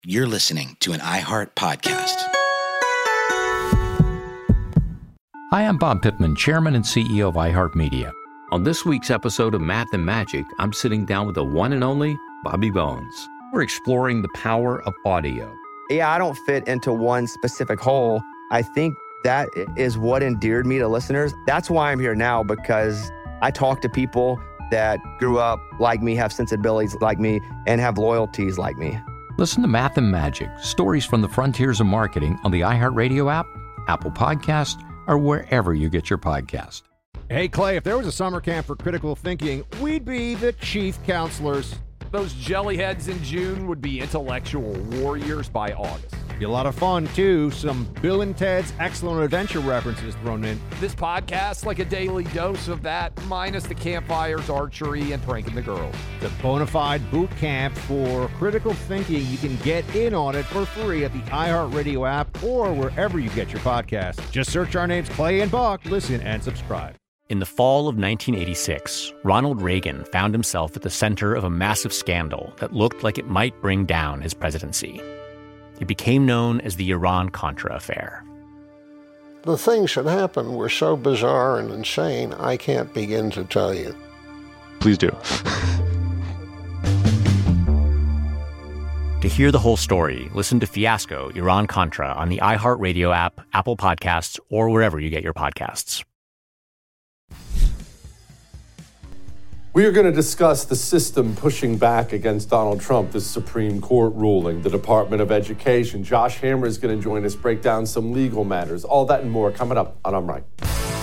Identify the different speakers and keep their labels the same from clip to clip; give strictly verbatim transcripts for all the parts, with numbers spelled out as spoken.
Speaker 1: You're listening to an iHeart podcast.
Speaker 2: Hi, I'm Bob Pittman, Chairman and C E O of iHeartMedia. On this week's episode of Math and Magic, I'm sitting down with the one and only Bobby Bones. We're exploring the power of audio.
Speaker 3: Yeah, I don't fit into one specific hole. I think that is what endeared me to listeners. That's why I'm here now, because I talk to people that grew up like me, have sensibilities like me, and have loyalties like me.
Speaker 2: Listen to Math and Magic, stories from the frontiers of marketing on the iHeartRadio app, Apple Podcast, or wherever you get your podcast.
Speaker 4: Hey, Clay, if there was a summer camp for critical thinking, we'd be the chief counselors.
Speaker 5: Those jellyheads in June would be intellectual warriors by August.
Speaker 4: Be a lot of fun, too. Some Bill and Ted's Excellent Adventure references thrown in.
Speaker 5: This podcast, like a daily dose of that, minus the campfires, archery, and pranking the girls.
Speaker 4: The bona fide boot camp for critical thinking. You can get in on it for free at the iHeartRadio app or wherever you get your podcasts. Just search our names, Clay and Buck. Listen and subscribe.
Speaker 6: In the fall of nineteen eighty-six, Ronald Reagan found himself at the center of a massive scandal that looked like it might bring down his presidency. It became known as the Iran-Contra affair.
Speaker 7: The things that happened were so bizarre and insane, I can't begin to tell you.
Speaker 8: Please do.
Speaker 6: To hear the whole story, listen to Fiasco, Iran-Contra on the iHeartRadio app, Apple Podcasts, or wherever you get your podcasts.
Speaker 9: We are going to discuss the system pushing back against Donald Trump, the Supreme Court ruling, the Department of Education. Josh Hammer is going to join us, break down some legal matters. All that and more coming up on I'm Right.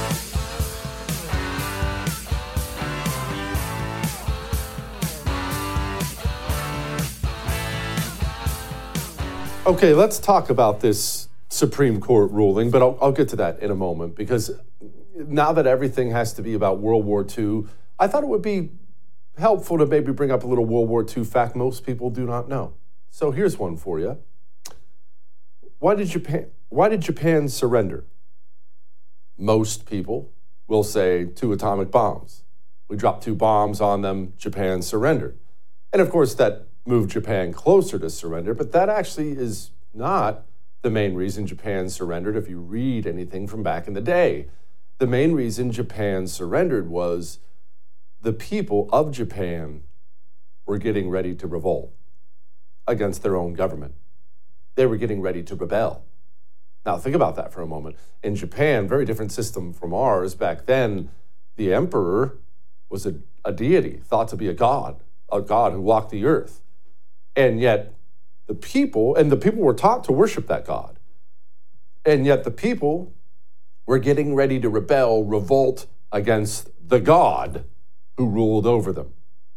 Speaker 9: Okay, let's talk about this Supreme Court ruling, but I'll, I'll get to that in a moment, because now that everything has to be about World War Two, I thought it would be helpful to maybe bring up a little World War Two fact most people do not know. So here's one for you. Why did Japan, why did Japan surrender? Most people will say two atomic bombs. We dropped two bombs on them, Japan surrendered. And of course, that moved Japan closer to surrender, but that actually is not the main reason Japan surrendered if you read anything from back in the day. The main reason Japan surrendered was the people of Japan were getting ready to revolt against their own government. They were getting ready to rebel. Now, think about that for a moment. In Japan, very different system from ours. Back then, the emperor was a, a deity, thought to be a god, a god who walked the earth. And yet, the people, and the people were taught to worship that god. And yet, the people were getting ready to rebel, revolt against the god who ruled over them.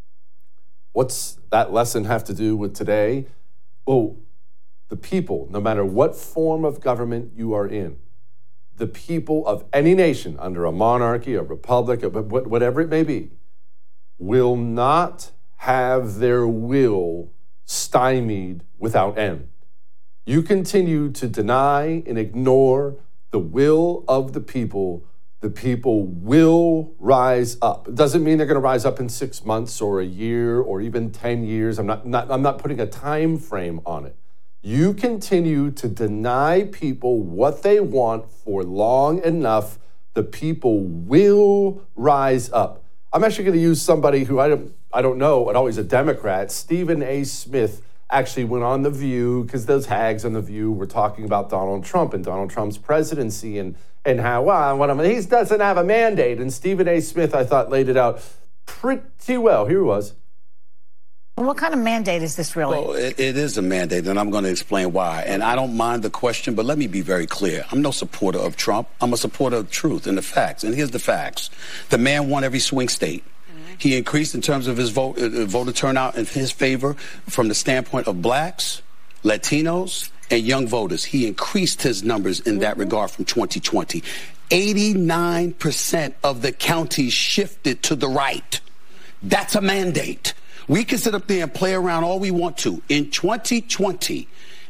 Speaker 9: What's that lesson have to do with today? Well, the people, no matter what form of government you are in, the people of any nation under a monarchy, a republic, whatever it may be, will not have their will stymied without end. You continue to deny and ignore the will of the people, the people will rise up. It doesn't mean they're going to rise up in six months or a year or even ten years. I'm not, not, I'm not putting a time frame on it. You continue to deny people what they want for long enough, the people will rise up. I'm actually going to use somebody who I don't, I don't know, but always a Democrat. Stephen A. Smith actually went on The View, because those hags on The View were talking about Donald Trump and Donald Trump's presidency and and how, well, what I mean, he doesn't have a mandate. And Stephen A. Smith, I thought, laid it out pretty well. Here he was.
Speaker 10: What kind of mandate is this really?
Speaker 11: Well, it, it is a mandate, and I'm going to explain why. And I don't mind the question, but let me be very clear. I'm no supporter of Trump. I'm a supporter of truth and the facts. And here's the facts. The man won every swing state. He increased in terms of his vote, uh, voter turnout in his favor from the standpoint of blacks, Latinos, and young voters. He increased his numbers in that regard from twenty twenty. eighty-nine percent of the counties shifted to the right. That's a mandate. We can sit up there and play around all we want to. In twenty twenty,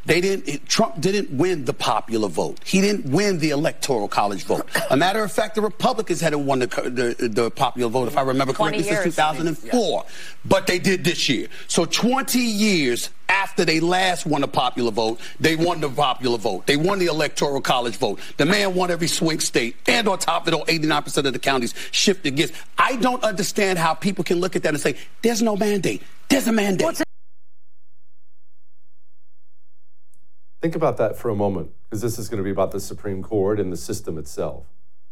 Speaker 11: They didn't. It, Trump didn't win the popular vote. He didn't win the electoral college vote. A matter of fact, the Republicans hadn't won the the, the popular vote, if I remember correctly, since two thousand four. Yeah. But they did this year. So twenty years after they last won the popular vote, they won the popular vote. They won the electoral college vote. The man won every swing state, and on top of it, eighty-nine percent of the counties shifted against. I don't understand how people can look at that and say, "There's no mandate." There's a mandate. What's
Speaker 9: Think about that for a moment, because this is going to be about the Supreme Court and the system itself.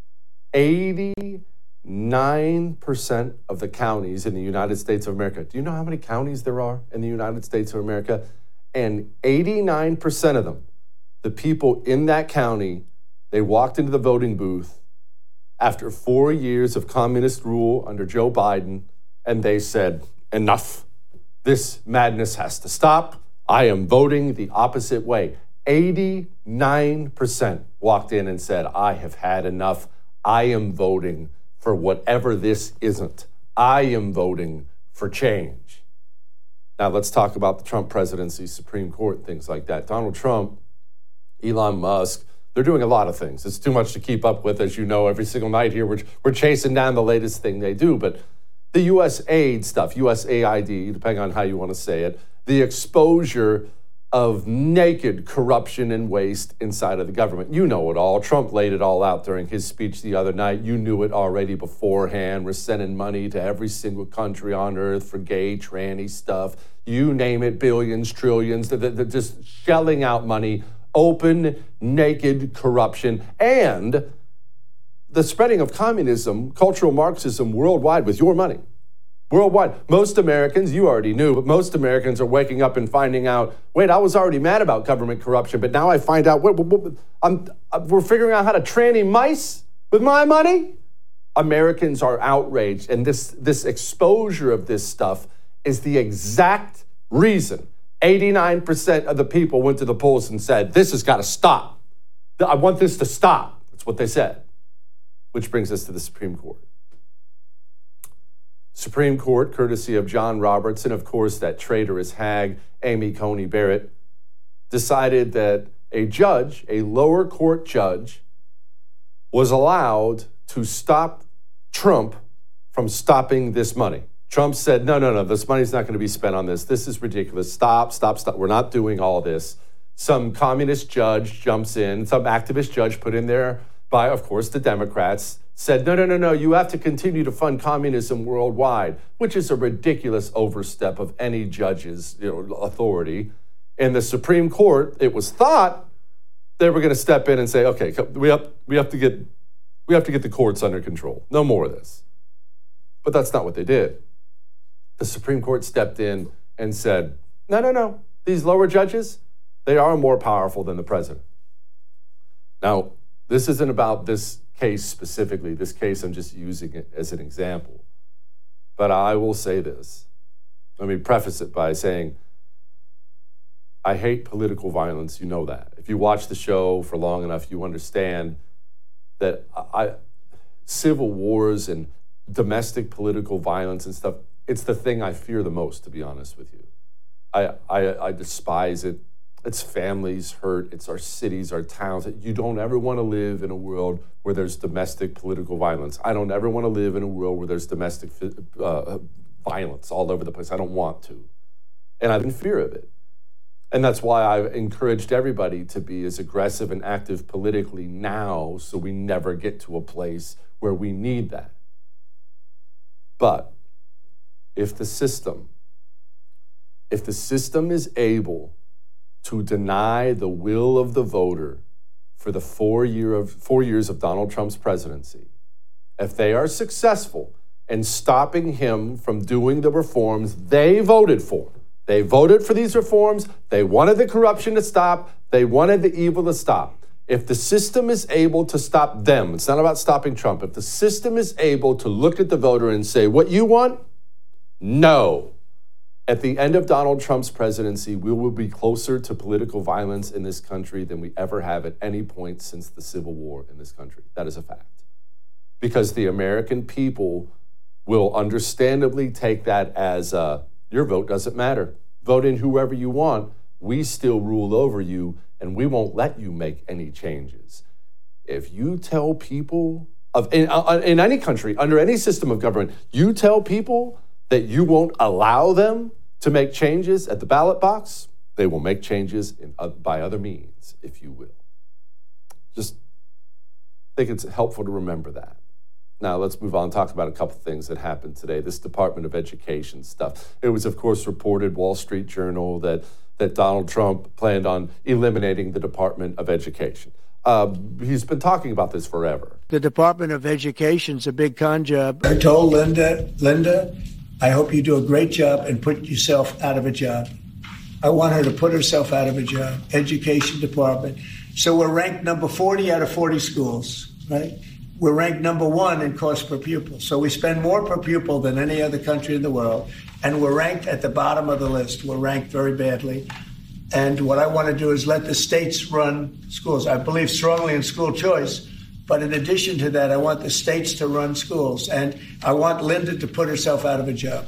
Speaker 9: eighty-nine percent of the counties in the United States of America. Do you know how many counties there are in the United States of America? And eighty-nine percent of them, the people in that county, they walked into the voting booth after four years of communist rule under Joe Biden, and they said, enough. This madness has to stop. I am voting the opposite way. eighty-nine percent walked in and said, I have had enough. I am voting for whatever this isn't. I am voting for change. Now let's talk about the Trump presidency, Supreme Court, things like that. Donald Trump, Elon Musk, they're doing a lot of things. It's too much to keep up with. As you know, every single night here, we're, we're chasing down the latest thing they do. But the U S aid stuff, U S A I D, depending on how you want to say it, the exposure of naked corruption and waste inside of the government. You know it all. Trump laid it all out during his speech the other night. You knew it already beforehand. We're sending money to every single country on earth for gay, tranny stuff. You name it, billions, trillions. They're, they're just shelling out money, open, naked corruption, and the spreading of communism, cultural Marxism worldwide with your money. Worldwide. Most Americans, you already knew, but most Americans are waking up and finding out, wait, I was already mad about government corruption, but now I find out, wait, wait, I'm, we're figuring out how to tranny mice with my money? Americans are outraged, and this, this exposure of this stuff is the exact reason eighty-nine percent of the people went to the polls and said, this has got to stop. I want this to stop. That's what they said. Which brings us to the Supreme Court. Supreme Court, courtesy of John Roberts, and of course that traitorous hag, Amy Coney Barrett, decided that a judge, a lower court judge, was allowed to stop Trump from stopping this money. Trump said, no, no, no, this money's not going to be spent on this. This is ridiculous. Stop, stop, stop. We're not doing all this. Some communist judge jumps in, some activist judge put in there by, of course, the Democrats, said, no, no, no, no, you have to continue to fund communism worldwide, which is a ridiculous overstep of any judge's you know, authority. In the Supreme Court, it was thought they were going to step in and say, okay, we have, we have to get we have to get the courts under control. No more of this. But that's not what they did. The Supreme Court stepped in and said, no, no, no, these lower judges, they are more powerful than the president. Now, this isn't about this case specifically. This case, I'm just using it as an example. But I will say this. Let me preface it by saying, I hate political violence. You know that. If you watch the show for long enough, you understand that I, civil wars and domestic political violence and stuff, it's the thing I fear the most, to be honest with you. I, I, I despise it. It's families hurt. It's our cities, our towns. You don't ever want to live in a world where there's domestic political violence. I don't ever want to live in a world where there's domestic uh, violence all over the place. I don't want to. And I'm in fear of it. And that's why I've encouraged everybody to be as aggressive and active politically now so we never get to a place where we need that. But if the system, if the system is able to deny the will of the voter for the four year of four years of Donald Trump's presidency, if they are successful in stopping him from doing the reforms they voted for, they voted for these reforms, they wanted the corruption to stop, they wanted the evil to stop. If the system is able to stop them, it's not about stopping Trump, if the system is able to look at the voter and say, what you want? No. At the end of Donald Trump's presidency, we will be closer to political violence in this country than we ever have at any point since the Civil War in this country. That is a fact. Because the American people will understandably take that as uh, your vote doesn't matter. Vote in whoever you want. we still rule over you, and we won't let you make any changes. If you tell people of in, uh, in any country, under any system of government, you tell people that you won't allow them to make changes at the ballot box, they will make changes in, uh, by other means, if you will. Just think it's helpful to remember that. Now, let's move on and talk about a couple things that happened today. This Department of Education stuff. It was, of course, reported, Wall Street Journal, that, that Donald Trump planned on eliminating the Department of Education. Uh, he's been talking about this forever.
Speaker 8: The Department of Education's a big con job. I told Linda, Linda, I hope you do a great job and put yourself out of a job. I want her to put herself out of a job. Education Department. So we're ranked number forty out of forty schools, right? We're ranked number one in cost per pupil. So we spend more per pupil than any other country in the world. And we're ranked at the bottom of the list. We're ranked very badly. And what I want to do is let the states run schools. I believe strongly in school choice. But in addition to that, I want the states to run schools. And I want Linda to put herself out of a job.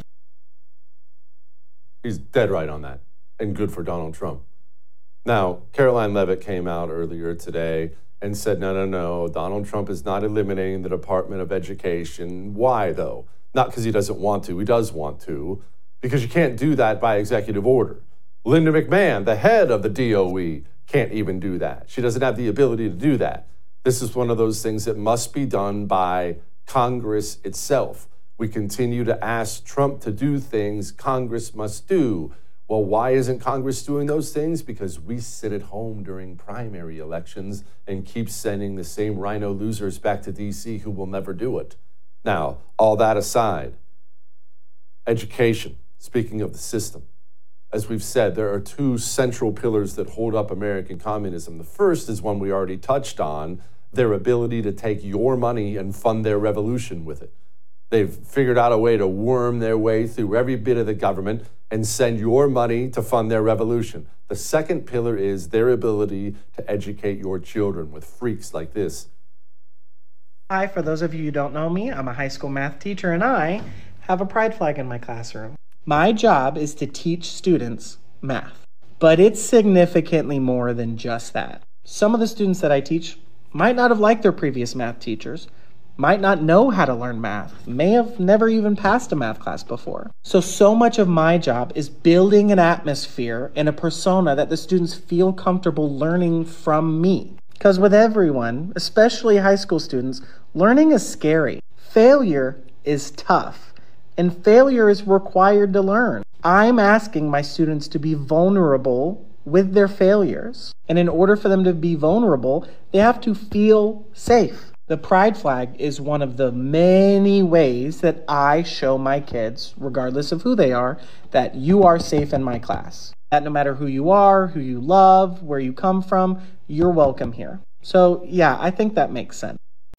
Speaker 9: He's dead right on that. And good for Donald Trump. Now, Caroline Leavitt came out earlier today and said, no, no, no, Donald Trump is not eliminating the Department of Education. Why, though? Not because he doesn't want to. He does want to, because you can't do that by executive order. Linda McMahon, the head of the D O E, can't even do that. She doesn't have the ability to do that. This is one of those things that must be done by Congress itself. We continue to ask Trump to do things Congress must do. Well, why isn't Congress doing those things? Because we sit at home during primary elections and keep sending the same rhino losers back to D C who will never do it. Now, all that aside, education, speaking of the system, as we've said, there are two central pillars that hold up American communism. The first is one we already touched on, their ability to take your money and fund their revolution with it. They've figured out a way to worm their way through every bit of the government and send your money to fund their revolution. The second pillar is their ability to educate your children with freaks like this.
Speaker 12: Hi, for those of you who don't know me, I'm a high school math teacher and I have a pride flag in my classroom. My job is to teach students math, but it's significantly more than just that. Some of the students that I teach might not have liked their previous math teachers, might not know how to learn math, may have never even passed a math class before. So, so much of my job is building an atmosphere and a persona that the students feel comfortable learning from me. Because with everyone, especially high school students, learning is scary. Failure is tough. And failure is required to learn. I'm asking my students to be vulnerable with their failures. And in order for them to be vulnerable, they have to feel safe. The pride flag is one of the many ways that I show my kids, regardless of who they are, that you are safe in my class. That no matter who you are, who you love, where you come from, you're welcome here. So yeah, I think that makes sense.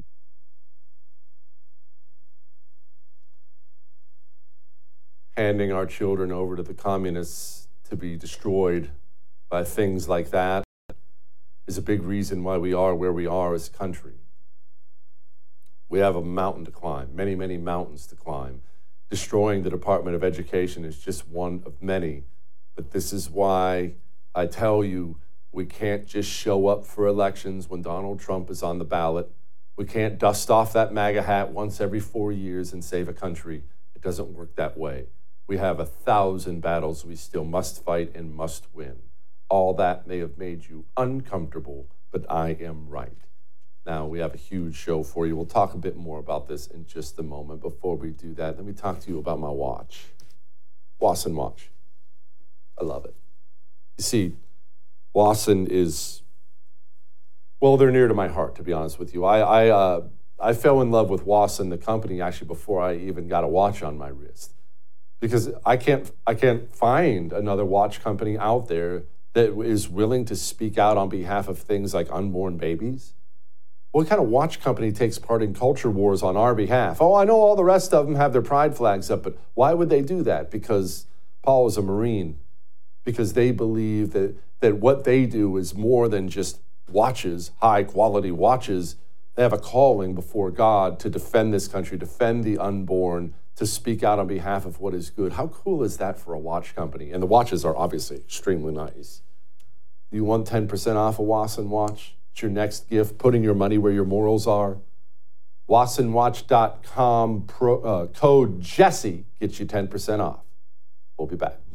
Speaker 9: Handing our children over to the communists to be destroyed by things like that is a big reason why we are where we are as a country. We have a mountain to climb, many, many mountains to climb. Destroying the Department of Education is just one of many. But this is why I tell you, we can't just show up for elections when Donald Trump is on the ballot. We can't dust off that MAGA hat once every four years and save a country. It doesn't work that way. We have a thousand battles we still must fight and must win. All that may have made you uncomfortable, but I am right. Now, we have a huge show for you. We'll talk a bit more about this in just a moment. Before we do that, let me talk to you about my watch. Wasson watch. I love it. You see, Wasson is, well, they're near to my heart, to be honest with you. I I, uh, I fell in love with Wasson, the company, actually, before I even got a watch on my wrist. Because I can't, I can't find another watch company out there that is willing to speak out on behalf of things like unborn babies. What kind of watch company takes part in culture wars on our behalf? Oh, I know all the rest of them have their pride flags up, but why would they do that? Because Paul is a Marine. Because they believe that, that what they do is more than just watches, high-quality watches. They have a calling before God to defend this country, defend the unborn, to speak out on behalf of what is good. How cool is that for a watch company? And the watches are obviously extremely nice. Do you want ten percent off a Wasson watch? It's your next gift, putting your money where your morals are. Wasson Watch dot com pro, uh, code Jesse gets you ten percent off. We'll be back.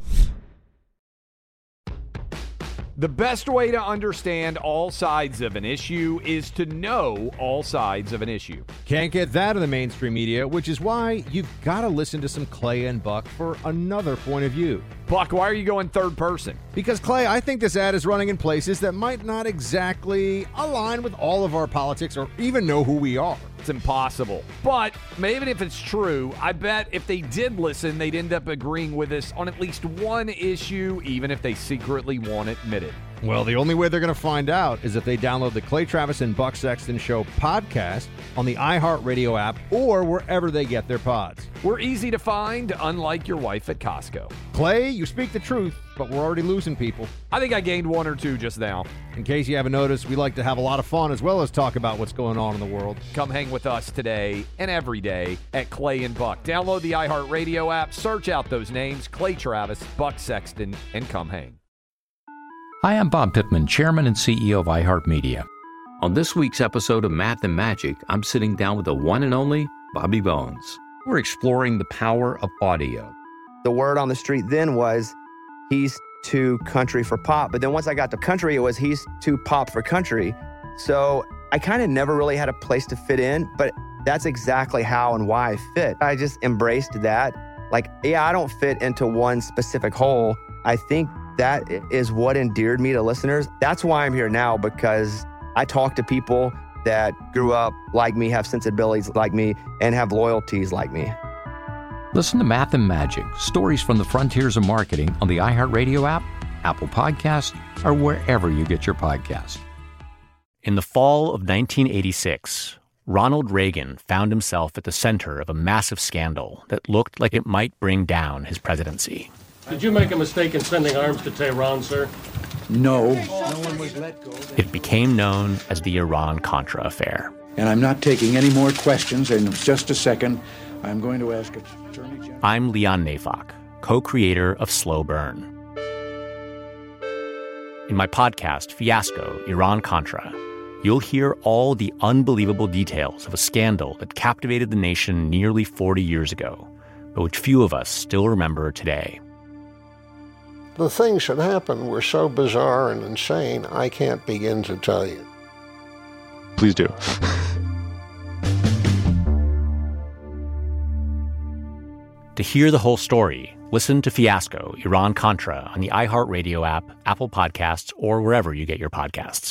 Speaker 5: The best way to understand all sides of an issue is to know all sides of an issue.
Speaker 4: Can't get that in the mainstream media, which is why you've got to listen to some Clay and Buck for another point of view.
Speaker 5: Buck, why are you going third person?
Speaker 4: Because, Clay, I think this ad is running in places that might not exactly align with all of our politics or even know who we are.
Speaker 5: It's impossible. But even if it's true, I bet if they did listen, they'd end up agreeing with us on at least one issue, even if they secretly won't admit it.
Speaker 4: Well, the only way they're going to find out is if they download the Clay Travis and Buck Sexton Show podcast on the iHeartRadio app or wherever they get their pods.
Speaker 5: We're easy to find, unlike your wife at Costco.
Speaker 4: Clay, you speak the truth, but we're already losing people.
Speaker 5: I think I gained one or two just now.
Speaker 4: In case you haven't noticed, we like to have a lot of fun as well as talk about what's going on in the world.
Speaker 5: Come hang with us today and every day at Clay and Buck. Download the iHeartRadio app, search out those names, Clay Travis, Buck Sexton, and come hang.
Speaker 2: Hi, I'm Bob Pittman, Chairman and C E O of iHeartMedia. On this week's episode of Math and Magic, I'm sitting down with the one and only Bobby Bones. We're exploring the power of audio.
Speaker 3: The word on the street then was he's too country for pop. But then once I got to country, it was he's too pop for country. So I kind of never really had a place to fit in, but that's exactly how and why I fit. I just embraced that. Like, yeah, I don't fit into one specific hole. I think that is what endeared me to listeners. That's why I'm here now, because I talk to people that grew up like me, have sensibilities like me, and have loyalties like me.
Speaker 2: Listen to Math and Magic, stories from the frontiers of marketing on the iHeartRadio app, Apple Podcasts, or wherever you get your podcasts.
Speaker 6: In the fall of nineteen eighty-six, Ronald Reagan found himself at the center of a massive scandal that looked like it might bring down his presidency.
Speaker 13: Did you make a mistake in sending arms to Tehran, sir?
Speaker 14: No.
Speaker 13: No one was let go.
Speaker 6: It became known as the Iran-Contra affair.
Speaker 14: And I'm not taking any more questions. In just a second, I'm going to ask Attorney General.
Speaker 6: I'm Leon Neyfakh, co-creator of Slow Burn. In my podcast, Fiasco, Iran-Contra, you'll hear all the unbelievable details of a scandal that captivated the nation nearly forty years ago, but which few of us still remember today.
Speaker 7: The things that happened were so bizarre and insane, I can't begin to tell you.
Speaker 15: Please do.
Speaker 6: To hear the whole story, listen to Fiasco, Iran-Contra on the iHeartRadio app, Apple Podcasts, or wherever you get your podcasts.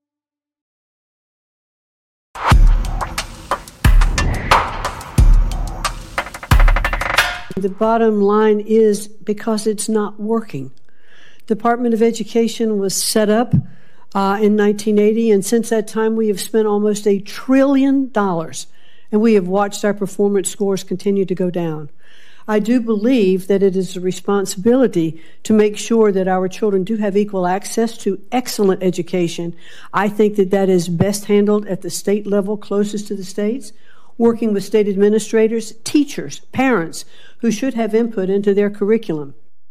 Speaker 16: The bottom line is because it's not working. Department of Education was set up uh, in nineteen eighty, and since that time we have spent almost a trillion dollars, and we have watched our performance scores continue to go down. I do believe that it is a responsibility to make sure that our children do have equal access to excellent education. I think that that is best handled at the state level, closest to the states, working with state administrators, teachers, parents, who should have input into their curriculum.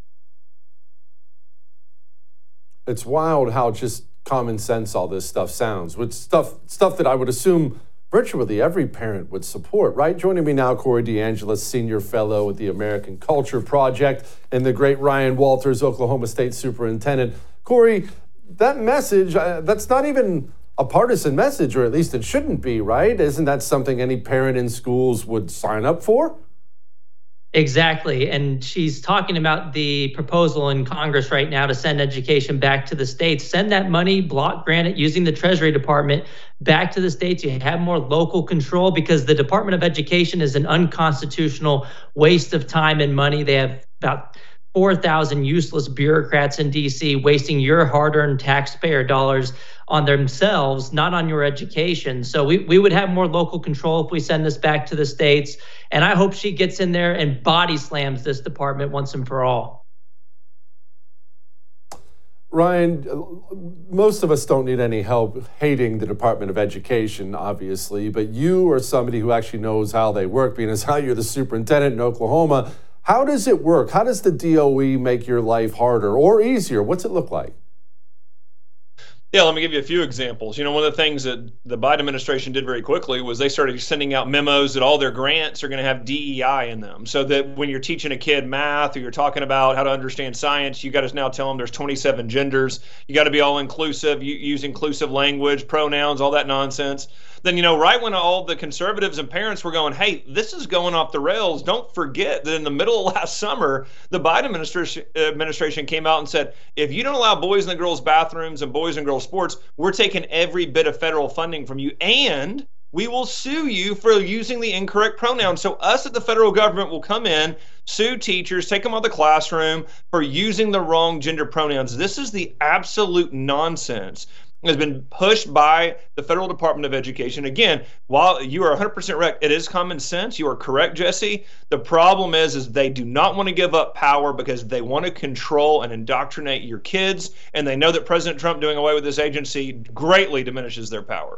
Speaker 9: It's wild how just common sense all this stuff sounds, with stuff stuff that I would assume virtually every parent would support, right? Joining me now, Corey DeAngelis, Senior Fellow at the American Culture Project, and the great Ryan Walters, Oklahoma State Superintendent. Corey, that message, uh, that's not even a partisan message, or at least it shouldn't be, right? Isn't that something any parent in schools would sign up for?
Speaker 17: Exactly. And she's talking about the proposal in Congress right now to send education back to the states. Send that money, block grant it using the Treasury Department back to the states. You have more local control because the Department of Education is an unconstitutional waste of time and money. They have about four thousand useless bureaucrats in D C wasting your hard-earned taxpayer dollars on themselves, not on your education. So we, we would have more local control if we send this back to the states. And I hope she gets in there and body slams this department once and for all.
Speaker 9: Ryan, most of us don't need any help hating the Department of Education, obviously, but you are somebody who actually knows how they work, being as how you're the superintendent in Oklahoma. How does it work? How does the D O E make your life harder or easier? What's it look like?
Speaker 18: Yeah, let me give you a few examples. You know, one of the things that the Biden administration did very quickly was they started sending out memos that all their grants are going to have D E I in them. So that when you're teaching a kid math or you're talking about how to understand science, you got to now tell them there's twenty-seven genders. You got to be all inclusive, you use inclusive language, pronouns, all that nonsense. Then, you know, right when all the conservatives and parents were going, hey, this is going off the rails, don't forget that in the middle of last summer, the Biden administration, administration came out and said, if you don't allow boys in the girls' bathrooms and boys and girls' sports, we're taking every bit of federal funding from you, and we will sue you for using the incorrect pronouns. So us at the federal government will come in, sue teachers, take them out of the classroom for using the wrong gender pronouns. This is the absolute nonsense has been pushed by the Federal Department of Education. Again, while you are one hundred percent correct, it is common sense. You are correct, Jesse. The problem is, is they do not want to give up power because they want to control and indoctrinate your kids, and they know that President Trump doing away with this agency greatly diminishes their power.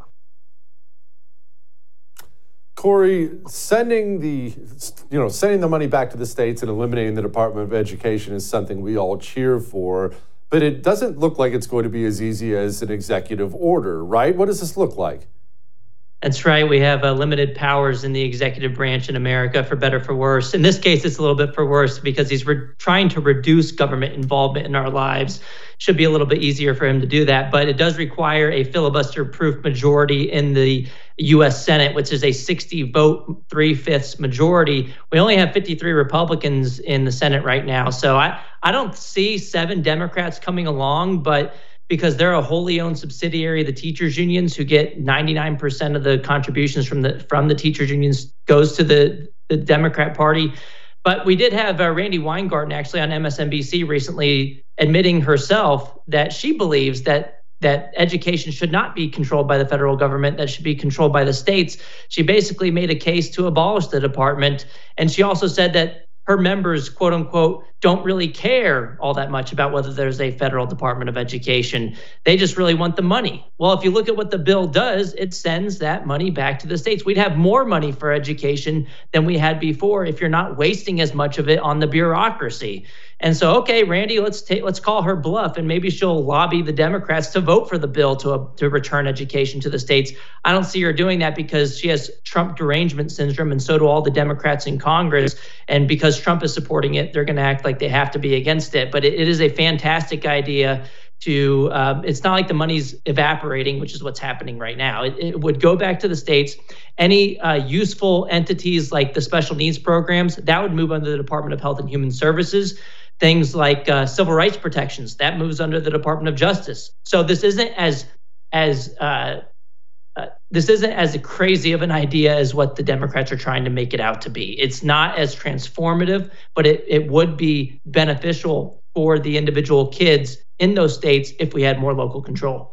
Speaker 9: Corey, sending the, you know, sending the money back to the states and eliminating the Department of Education is something we all cheer for. But it doesn't look like it's going to be as easy as an executive order, right? What does this look like?
Speaker 17: That's right. We have uh, limited powers in the executive branch in America, for better, for worse. In this case, it's a little bit for worse because he's re- trying to reduce government involvement in our lives. Should be a little bit easier for him to do that, but it does require a filibuster-proof majority in the U S Senate, which is a sixty vote, three-fifths majority. We only have fifty-three Republicans in the Senate right now, so I, I don't see seven Democrats coming along, but because they're a wholly owned subsidiary of the teachers unions who get ninety-nine percent of the contributions from the from the teachers unions goes to the, the Democrat Party. But we did have uh, Randi Weingarten actually on M S N B C recently admitting herself that she believes that that education should not be controlled by the federal government, that should be controlled by the states. She basically made a case to abolish the department. And she also said that her members, quote unquote, don't really care all that much about whether there's a federal Department of Education. They just really want the money. Well, if you look at what the bill does, it sends that money back to the states. We'd have more money for education than we had before if you're not wasting as much of it on the bureaucracy. And so, okay, Randi, let's take let's call her bluff, and maybe she'll lobby the Democrats to vote for the bill to uh, to return education to the states. I don't see her doing that because she has Trump derangement syndrome, and so do all the Democrats in Congress. And because Trump is supporting it, they're going to act like they have to be against it. But it, it is a fantastic idea. To um, it's not like the money's evaporating, which is what's happening right now. It, it would go back to the states. Any uh, useful entities like the special needs programs, that would move under the Department of Health and Human Services. Things like uh, civil rights protections, that moves under the Department of Justice. So this isn't as as uh, uh, this isn't as crazy of an idea as what the Democrats are trying to make it out to be. It's not as transformative, but it it would be beneficial for the individual kids in those states if we had more local control.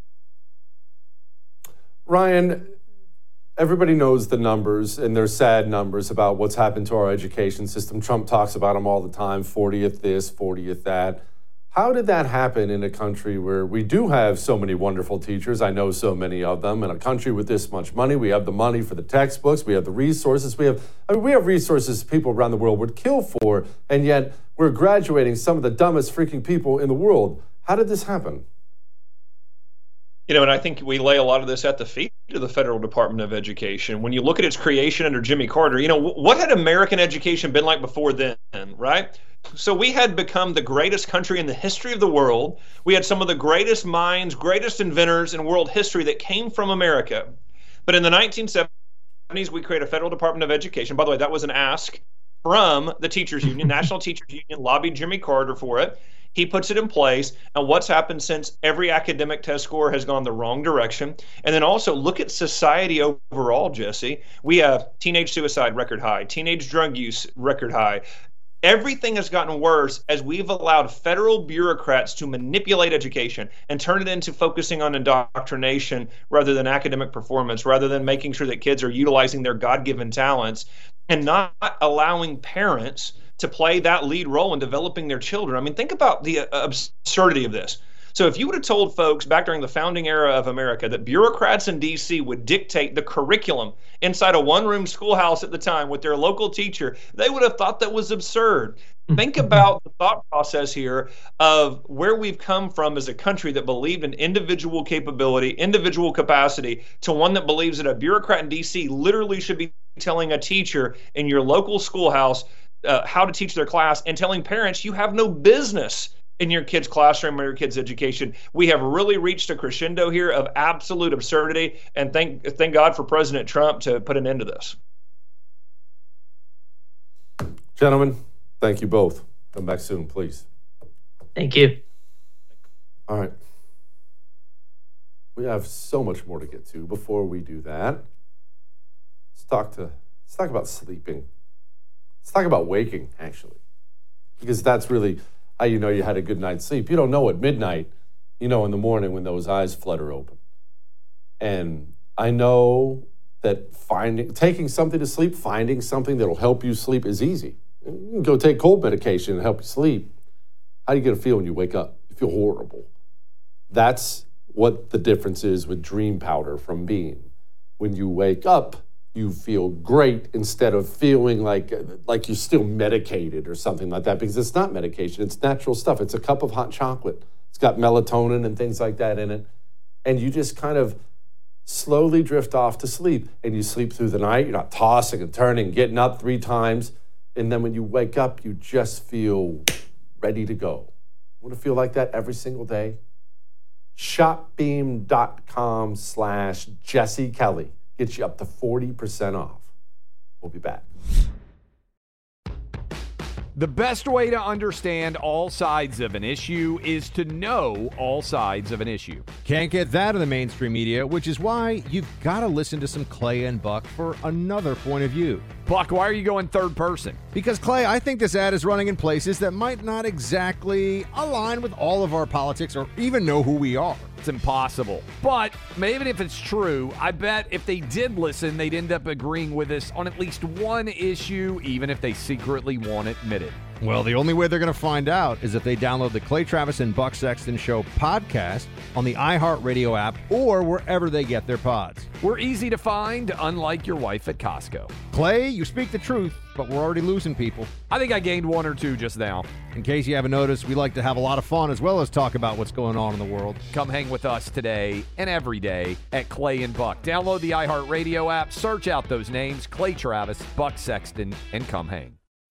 Speaker 9: Ryan, everybody knows the numbers, and they're sad numbers about what's happened to our education system. Trump talks about them all the time, fortieth this, fortieth that. How did that happen in a country where we do have so many wonderful teachers? I know so many of them. In a country with this much money, we have the money for the textbooks, we have the resources, we have I mean, we have resources people around the world would kill for, and yet we're graduating some of the dumbest freaking people in the world. How did this happen?
Speaker 18: You know, and I think we lay a lot of this at the feet of the Federal Department of Education. When you look at its creation under Jimmy Carter, you know, what had American education been like before then, right? So we had become the greatest country in the history of the world. We had some of the greatest minds, greatest inventors in world history that came from America. But in the nineteen seventies, we created a Federal Department of Education. By the way, that was an ask from the Teachers Union. National Teachers Union lobbied Jimmy Carter for it. He puts it in place. And what's happened since? Every academic test score has gone the wrong direction. And then also look at society overall, Jesse. We have teenage suicide record high, teenage drug use record high. Everything has gotten worse as we've allowed federal bureaucrats to manipulate education and turn it into focusing on indoctrination rather than academic performance, rather than making sure that kids are utilizing their God-given talents, and not allowing parents to play that lead role in developing their children. I mean, think about the uh, absurdity of this. So if you would have told folks back during the founding era of America that bureaucrats in D C would dictate the curriculum inside a one-room schoolhouse at the time with their local teacher, they would have thought that was absurd. Think about the thought process here of where we've come from as a country that believed in individual capability, individual capacity, to one that believes that a bureaucrat in D C literally should be telling a teacher in your local schoolhouse uh, how to teach their class and telling parents you have no business in your kid's classroom or your kid's education. We have really reached a crescendo here of absolute absurdity, and thank thank God for President Trump to put an end to this.
Speaker 9: Gentlemen, thank you both. Come back soon, please.
Speaker 17: Thank you.
Speaker 9: All right. We have so much more to get to. Before we do that, let's talk to let's talk about sleeping. Let's talk about waking, actually, because that's really how you know you had a good night's sleep. You don't know at midnight. You know in the morning when those eyes flutter open. And I know that finding, taking something to sleep, finding something that'll help you sleep is easy. You can go take cold medication and help you sleep. How do you get a feel when you wake up? You feel horrible. That's what the difference is with Dream Powder from Beam. When you wake up, you feel great instead of feeling like, like you're still medicated or something like that, because it's not medication. It's natural stuff. It's a cup of hot chocolate. It's got melatonin and things like that in it. And you just kind of slowly drift off to sleep. And you sleep through the night. You're not tossing and turning, getting up three times. And then when you wake up, you just feel ready to go. Want to feel like that every single day? Shopbeam.com slash Jesse Kelly. Gets you up to forty percent off. We'll be back.
Speaker 5: The best way to understand all sides of an issue is to know all sides of an issue.
Speaker 4: Can't get that in the mainstream media, which is why you've got to listen to some Clay and Buck for another point of view.
Speaker 5: Buck, why are you going third person?
Speaker 4: Because, Clay, I think this ad is running in places that might not exactly align with all of our politics or even know who we are.
Speaker 5: It's impossible. But even if it's true, I bet if they did listen, they'd end up agreeing with us on at least one issue, even if they secretly won't admit it.
Speaker 4: Well, the only way they're going to find out is if they download the Clay Travis and Buck Sexton Show podcast on the iHeartRadio app or wherever they get their pods.
Speaker 5: We're easy to find, unlike your wife at Costco.
Speaker 4: Clay, you speak the truth, but we're already losing people.
Speaker 5: I think I gained one or two just now.
Speaker 4: In case you haven't noticed, we like to have a lot of fun as well as talk about what's going on in the world.
Speaker 5: Come hang with us today and every day at Clay and Buck. Download the iHeartRadio app, search out those names, Clay Travis, Buck Sexton, and come hang.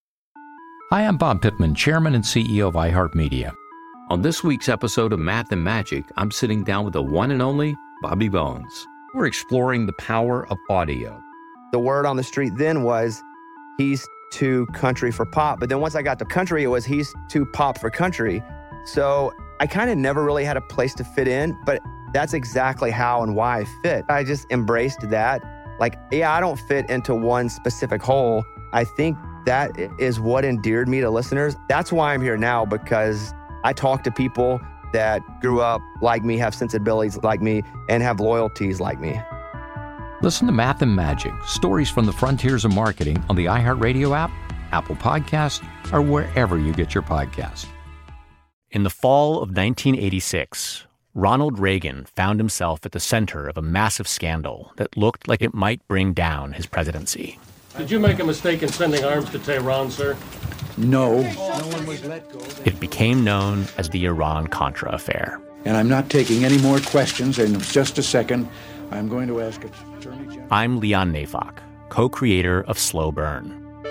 Speaker 2: Hi, I'm Bob Pittman, Chairman and C E O of iHeartMedia. On this week's episode of Math and Magic, I'm sitting down with the one and only Bobby Bones. We're exploring the power of audio.
Speaker 3: The word on the street then was he's too country for pop. But then once I got to country, it was he's too pop for country. So I kind of never really had a place to fit in, but that's exactly how and why I fit. I just embraced that. Like, yeah, I don't fit into one specific hole. I think that is what endeared me to listeners. That's why I'm here now, because I talk to people that grew up like me, have sensibilities like me, and have loyalties like me.
Speaker 2: Listen to Math and Magic, stories from the frontiers of marketing on the iHeartRadio app, Apple Podcasts, or wherever you get your podcasts.
Speaker 6: In the fall of nineteen eighty-six, Ronald Reagan found himself at the center of a massive scandal that looked like it might bring down his presidency.
Speaker 13: Did you make a mistake in sending arms to Tehran, sir?
Speaker 14: No.
Speaker 8: No one was let go.
Speaker 6: It became known as the Iran-Contra affair.
Speaker 14: And I'm not taking any more questions. In just a second, I'm going to ask Attorney General.
Speaker 6: I'm Leon Neyfakh, co-creator of Slow Burn.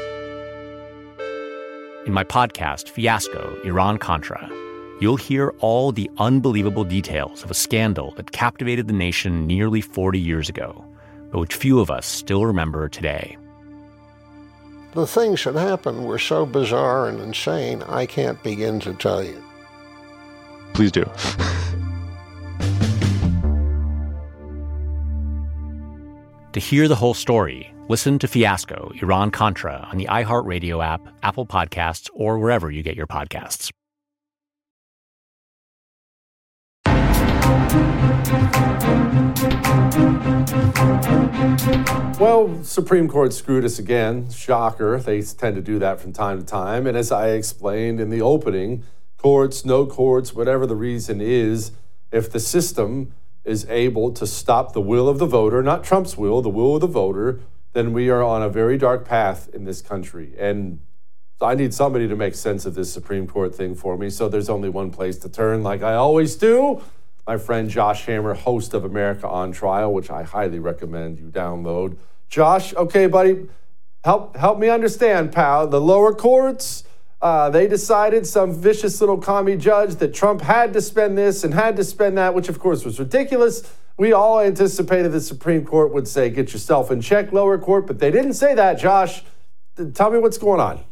Speaker 6: In my podcast, Fiasco, Iran-Contra, you'll hear all the unbelievable details of a scandal that captivated the nation nearly forty years ago, but which few of us still remember today.
Speaker 7: The things that happened were so bizarre and insane, I can't begin to tell you.
Speaker 15: Please do.
Speaker 6: To hear the whole story, listen to Fiasco, Iran-Contra on the iHeartRadio app, Apple Podcasts, or wherever you get your podcasts.
Speaker 9: Well, Supreme Court screwed us again. Shocker. They tend to do that from time to time. And as I explained in the opening, courts, no courts, whatever the reason is, if the system is able to stop the will of the voter, not Trump's will, the will of the voter, then we are on a very dark path in this country. And I need somebody to make sense of this Supreme Court thing for me. So there's only one place to turn, like I always do. My friend Josh Hammer, host of America on Trial, which I highly recommend you download. Josh, okay, buddy, help help me understand, pal. The lower courts, uh, they decided, some vicious little commie judge, that Trump had to spend this and had to spend that, which of course was ridiculous. We all anticipated the Supreme Court would say, get yourself in check, lower court, but they didn't say that, Josh. Tell me what's going on.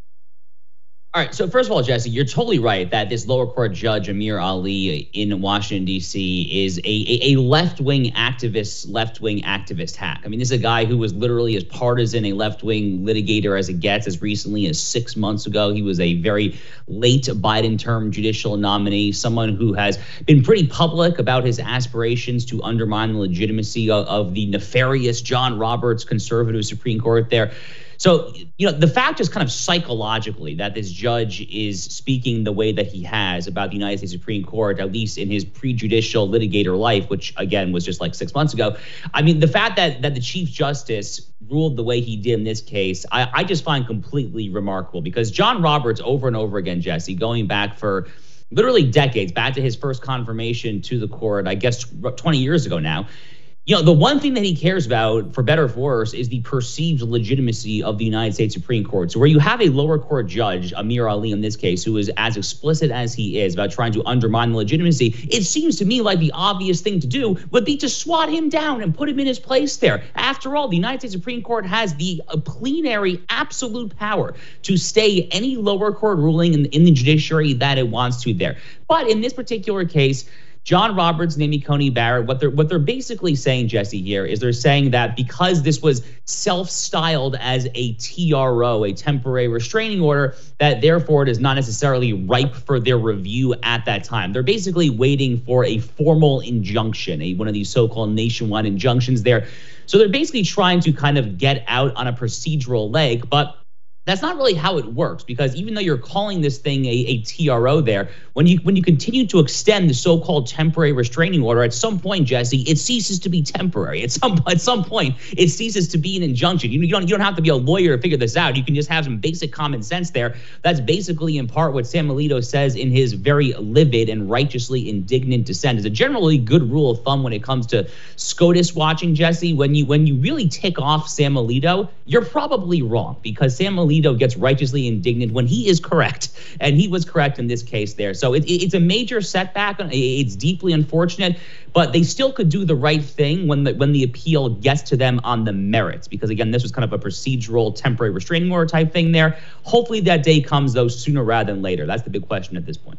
Speaker 19: All right. So first of all, Jesse, you're totally right that this lower court judge, Amir Ali in Washington, D C, is a, a, a left-wing activist, left-wing activist hack. I mean, this is a guy who was literally as partisan a left-wing litigator as it gets. As recently as six months ago, he was a very late Biden term judicial nominee, someone who has been pretty public about his aspirations to undermine the legitimacy of, of the nefarious John Roberts conservative Supreme Court there. So, you know, the fact is kind of psychologically that this judge is speaking the way that he has about the United States Supreme Court, at least in his prejudicial litigator life, which, again, was just like six months ago. I mean, the fact that that the Chief Justice ruled the way he did in this case, I, I just find completely remarkable, because John Roberts over and over again, Jesse, going back for literally decades, back to his first confirmation to the court, I guess twenty years ago now, you know, the one thing that he cares about, for better or for worse, is the perceived legitimacy of the United States Supreme Court. So where you have a lower court judge, Amir Ali in this case, who is as explicit as he is about trying to undermine the legitimacy, it seems to me like the obvious thing to do would be to swat him down and put him in his place there. After all, the United States Supreme Court has the uh, plenary absolute power to stay any lower court ruling in, in the judiciary that it wants to there. But in this particular case, John Roberts and Amy Coney Barrett, what they're what they're basically saying, Jesse, here is they're saying that because this was self-styled as a T R O, a temporary restraining order, that therefore it is not necessarily ripe for their review at that time. They're basically waiting for a formal injunction, a one of these so-called nationwide injunctions there. So they're basically trying to kind of get out on a procedural leg, but that's not really how it works, because even though you're calling this thing a, a T R O there, when you when you continue to extend the so-called temporary restraining order, at some point, Jesse, it ceases to be temporary. At some at some point, it ceases to be an injunction. You, you don't you don't have to be a lawyer to figure this out. You can just have some basic common sense there. That's basically in part what Sam Alito says in his very livid and righteously indignant dissent. It's a generally good rule of thumb when it comes to SCOTUS watching, Jesse. When you when you really tick off Sam Alito, you're probably wrong, because Sam Alito gets righteously indignant when he is correct, and he was correct in this case there. So it, it, it's a major setback. It's deeply unfortunate, but they still could do the right thing when the when the appeal gets to them on the merits, because again, this was kind of a procedural temporary restraining order type thing there. Hopefully that day comes, though, sooner rather than later. That's the big question at this point.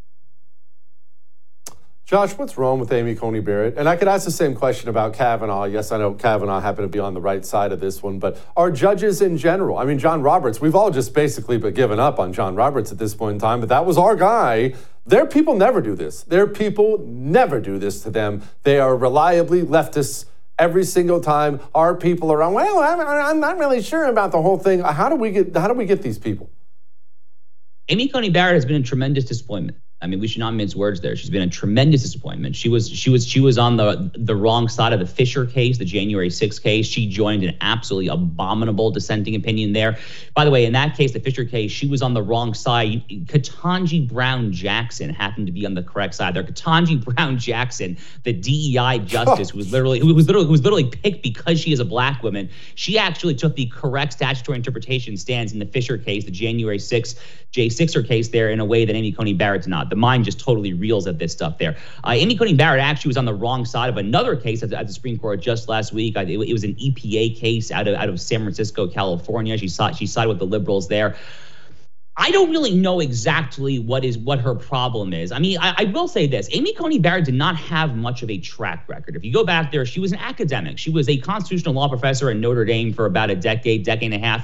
Speaker 9: Josh, what's wrong with Amy Coney Barrett? And I could ask the same question about Kavanaugh. Yes, I know Kavanaugh happened to be on the right side of this one, but are judges in general? I mean, John Roberts, we've all just basically been given up on John Roberts at this point in time, but that was our guy. Their people never do this. Their people never do this to them. They are reliably leftists every single time. Our people are on, well, I'm, I'm not really sure about the whole thing. How do we get, how do we get these people?
Speaker 19: Amy Coney Barrett has been a tremendous disappointment. I mean, we should not mince words there. She's been a tremendous disappointment. She was she was she was on the the wrong side of the Fisher case, the January sixth case. She joined an absolutely abominable dissenting opinion there. By the way, in that case, the Fisher case, she was on the wrong side. Ketanji Brown Jackson happened to be on the correct side there. Ketanji Brown Jackson, the D E I justice, who was literally who was literally who was literally picked because she is a black woman. She actually took the correct statutory interpretation stance in the Fisher case, the January sixth J Sixer case there, in a way that Amy Coney Barrett did not. The mind just totally reels at this stuff there. Uh, Amy Coney Barrett actually was on the wrong side of another case at, at the Supreme Court just last week. It, it was an E P A case out of out of San Francisco, California. She saw, she sided with the liberals there. I don't really know exactly what is what her problem is. I mean, I, I will say this. Amy Coney Barrett did not have much of a track record. If you go back there, she was an academic. She was a constitutional law professor at Notre Dame for about a decade, decade and a half.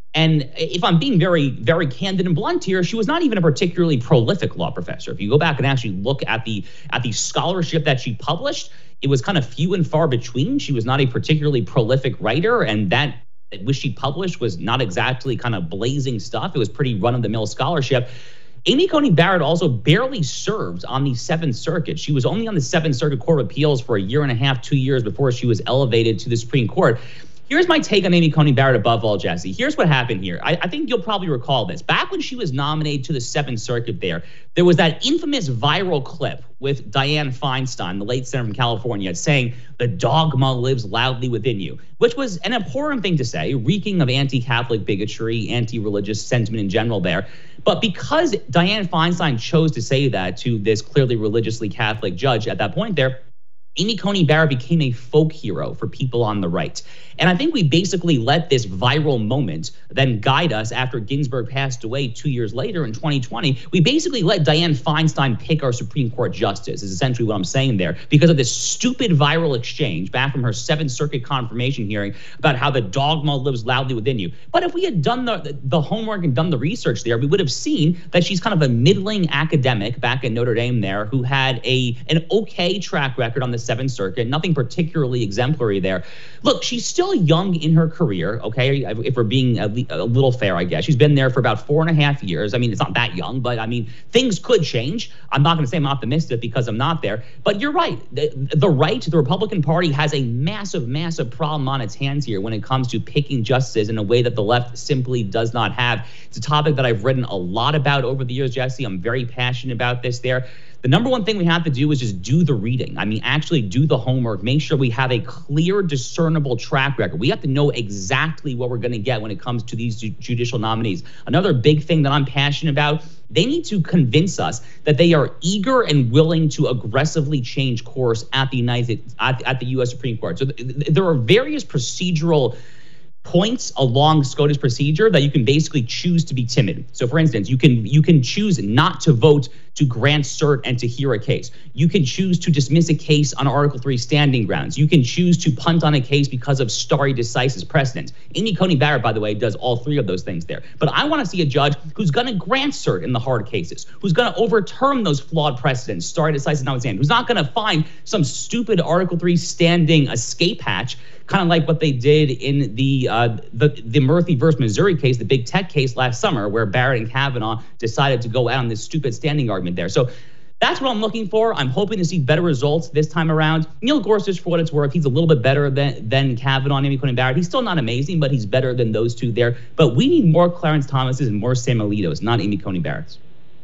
Speaker 19: And if I'm being very, very candid and blunt here, she was not even a particularly prolific law professor. If you go back and actually look at the at the scholarship that she published, it was kind of few and far between. She was not a particularly prolific writer, and that which she published was not exactly kind of blazing stuff. It was pretty run-of-the-mill scholarship. Amy Coney Barrett also barely served on the Seventh Circuit. She was only on the Seventh Circuit Court of Appeals for a year and a half, two years before she was elevated to the Supreme Court. Here's my take on Amy Coney Barrett above all, Jesse. Here's what happened here. I, I think you'll probably recall this. Back when she was nominated to the Seventh Circuit there, there was that infamous viral clip with Dianne Feinstein, the late senator from California, saying, "The dogma lives loudly within you," which was an abhorrent thing to say, reeking of anti-Catholic bigotry, anti-religious sentiment in general there. But because Dianne Feinstein chose to say that to this clearly religiously Catholic judge at that point there, Amy Coney Barrett became a folk hero for people on the right. And I think we basically let this viral moment then guide us after Ginsburg passed away two years later in twenty twenty. We basically let Dianne Feinstein pick our Supreme Court justice, is essentially what I'm saying there, because of this stupid viral exchange back from her Seventh Circuit confirmation hearing about how the dogma lives loudly within you. But if we had done the, the homework and done the research there, we would have seen that she's kind of a middling academic back at Notre Dame there who had a an okay track record on the Seventh Circuit, nothing particularly exemplary there. Look, she's still young in her career, okay, if we're being a, a little fair, I guess. She's been there for about four and a half years. I mean, it's not that young, but I mean, things could change. I'm not going to say I'm optimistic because I'm not there. But you're right. The, the right, the Republican Party has a massive, massive problem on its hands here when it comes to picking justices in a way that the left simply does not have. It's a topic that I've written a lot about over the years, Jesse. I'm very passionate about this there. The number one thing we have to do is just do the reading. I mean, actually do the homework. Make sure we have a clear, discernible track record. We have to know exactly what we're going to get when it comes to these ju- judicial nominees. Another big thing that I'm passionate about, they need to convince us that they are eager and willing to aggressively change course at the United at, at the U S Supreme Court. So th- there are various procedural points along SCOTUS procedure that you can basically choose to be timid. So for instance, you can you can choose not to vote to grant cert and to hear a case. You can choose to dismiss a case on Article three standing grounds. You can choose to punt on a case because of stare decisis precedent. Amy Coney Barrett, by the way, does all three of those things there. But I want to see a judge who's going to grant cert in the hard cases, who's going to overturn those flawed precedents, stare decisis notwithstanding, who's not going to find some stupid Article three standing escape hatch, kind of like what they did in the uh, the, the Murphy versus Missouri case, the big tech case last summer, where Barrett and Kavanaugh decided to go out on this stupid standing argument there. So that's what I'm looking for. I'm hoping to see better results this time around. Neil Gorsuch, for what it's worth, he's a little bit better than, than Kavanaugh and Amy Coney Barrett. He's still not amazing, but he's better than those two there. But we need more Clarence Thomases and more Sam Alitos, not Amy Coney Barrett's.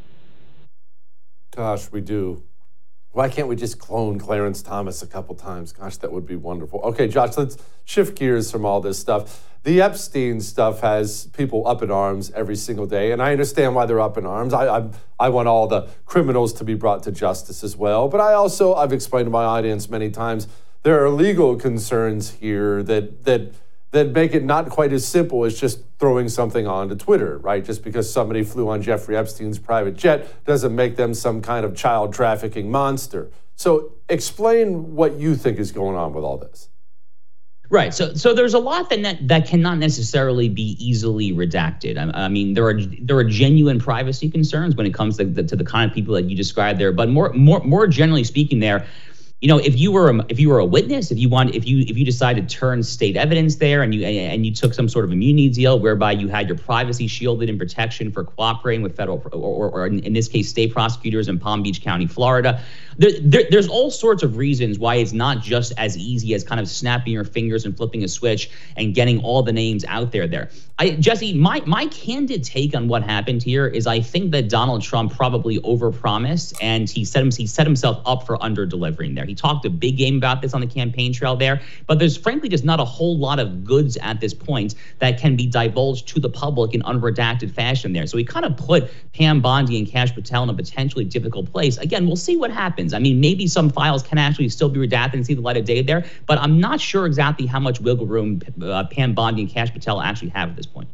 Speaker 9: Gosh, we do. Why can't we just clone Clarence Thomas a couple times? Gosh, that would be wonderful. Okay, Josh, let's shift gears from all this stuff. The Epstein stuff has people up in arms every single day, and I understand why they're up in arms. I, I I want all the criminals to be brought to justice as well, but I also, I've explained to my audience many times, there are legal concerns here that that that make it not quite as simple as just throwing something onto Twitter, right? Just because somebody flew on Jeffrey Epstein's private jet doesn't make them some kind of child trafficking monster. So explain what you think is going on with all this.
Speaker 19: Right. So so there's a lot that ne- that cannot necessarily be easily redacted. I, I mean, there are there are genuine privacy concerns when it comes to the, to the kind of people that you described there. But more more more generally speaking there, you know, if you were a, if you were a witness, if you want, if you if you decided to turn state evidence there, and you and you took some sort of immunity deal whereby you had your privacy shielded in protection for cooperating with federal or, or, or in this case state prosecutors in Palm Beach County, Florida, there, there, there's all sorts of reasons why it's not just as easy as kind of snapping your fingers and flipping a switch and getting all the names out there. There, I, Jesse, my my candid take on what happened here is I think that Donald Trump probably overpromised and he set him he set himself up for under delivering there. He talked a big game about this on the campaign trail there, but there's frankly just not a whole lot of goods at this point that can be divulged to the public in unredacted fashion there. So he kind of put Pam Bondi and Kash Patel in a potentially difficult place. Again, we'll see what happens. I mean, maybe some files can actually still be redacted and see the light of day there, but I'm not sure exactly how much wiggle room uh, Pam Bondi and Kash Patel actually have at this point.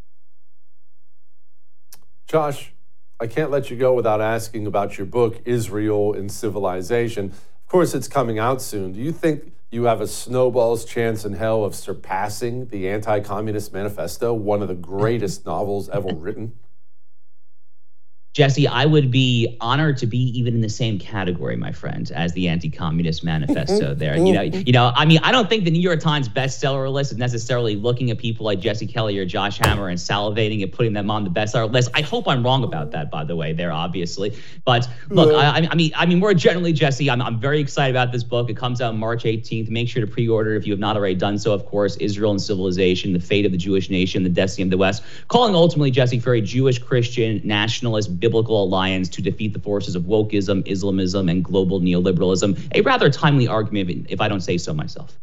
Speaker 9: Josh, I can't let you go without asking about your book, Israel in Civilization. Of course, it's coming out soon. Do you think you have a snowball's chance in hell of surpassing the Anti-Communist Manifesto, one of the greatest novels ever written?
Speaker 19: Jesse, I would be honored to be even in the same category, my friend, as the Anti-Communist Manifesto there. You know, you know, I mean, I don't think the New York Times bestseller list is necessarily looking at people like Jesse Kelly or Josh Hammer and salivating and putting them on the bestseller list. I hope I'm wrong about that, by the way, there, obviously. But look, I, I mean, I mean, more generally, Jesse, I'm, I'm very excited about this book. It comes out March eighteenth. Make sure to pre-order if you have not already done so, of course. Israel and Civilization, the Fate of the Jewish Nation, the Destiny of the West. Calling ultimately, Jesse, for a Jewish, Christian, nationalist, biblical alliance to defeat the forces of wokeism, Islamism, and global neoliberalism. A rather timely argument, if I don't say so myself.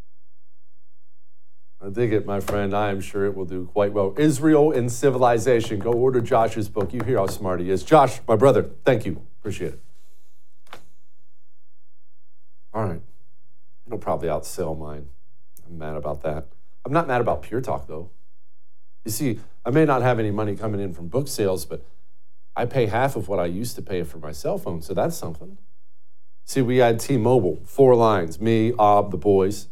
Speaker 9: I dig it, my friend. I am sure it will do quite well. Israel and Civilization. Go order Josh's book. You hear how smart he is. Josh, my brother, thank you. Appreciate it. All right. It'll probably outsell mine. I'm mad about that. I'm not mad about Pure Talk, though. You see, I may not have any money coming in from book sales, but I pay half of what I used to pay for my cell phone, so that's something. See, we had T-Mobile, four lines, me, Ob, the boys.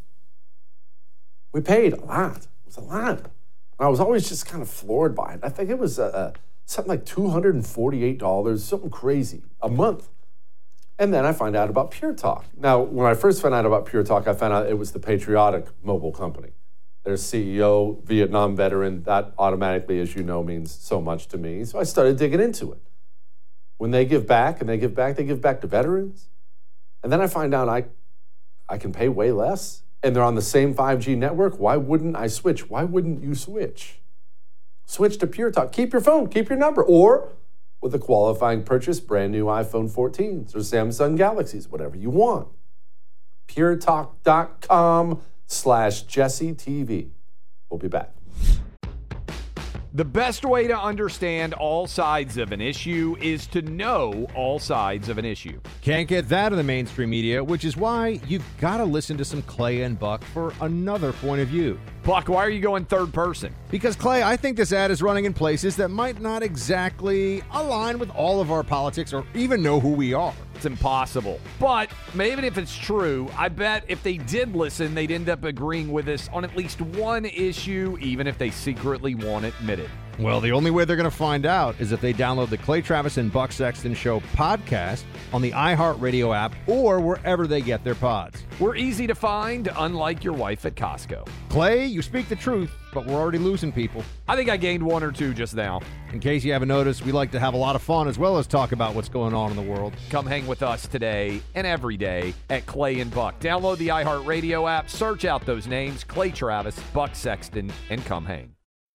Speaker 9: We paid a lot. It was a lot. And I was always just kind of floored by it. I think it was uh, something like two hundred forty-eight dollars, something crazy, a month. And then I find out about Pure Talk. Now, when I first found out about Pure Talk, I found out it was the patriotic mobile company. Their C E O, Vietnam veteran, that automatically, as you know, means so much to me. So I started digging into it. When they give back, and they give back, they give back to veterans. And then I find out I, I can pay way less, and they're on the same five G network. Why wouldn't I switch? Why wouldn't you switch? Switch to Pure Talk. Keep your phone, keep your number. Or with a qualifying purchase, brand new iPhone fourteens or Samsung Galaxies, whatever you want. puretalk.com slash Jesse TV. We'll be back.
Speaker 5: The best way to understand all sides of an issue is to know all sides of an issue.
Speaker 4: Can't get that in the mainstream media, which is why you've got to listen to some Clay and Buck for another point of view.
Speaker 5: Buck, why are you going third person?
Speaker 4: Because, Clay, I think this ad is running in places that might not exactly align with all of our politics or even know who we are.
Speaker 5: It's impossible. But maybe if it's true, I bet if they did listen, they'd end up agreeing with us on at least one issue, even if they secretly won't admit it.
Speaker 4: Well, the only way they're going to find out is if they download the Clay Travis and Buck Sexton Show podcast on the iHeartRadio app or wherever they get their pods.
Speaker 5: We're easy to find, unlike your wife at Costco.
Speaker 4: Clay, you speak the truth, but we're already losing people.
Speaker 5: I think I gained one or two just now.
Speaker 4: In case you haven't noticed, we like to have a lot of fun as well as talk about what's going on in the world.
Speaker 5: Come hang with us today and every day at Clay and Buck. Download the iHeartRadio app, search out those names, Clay Travis, Buck Sexton, and come hang.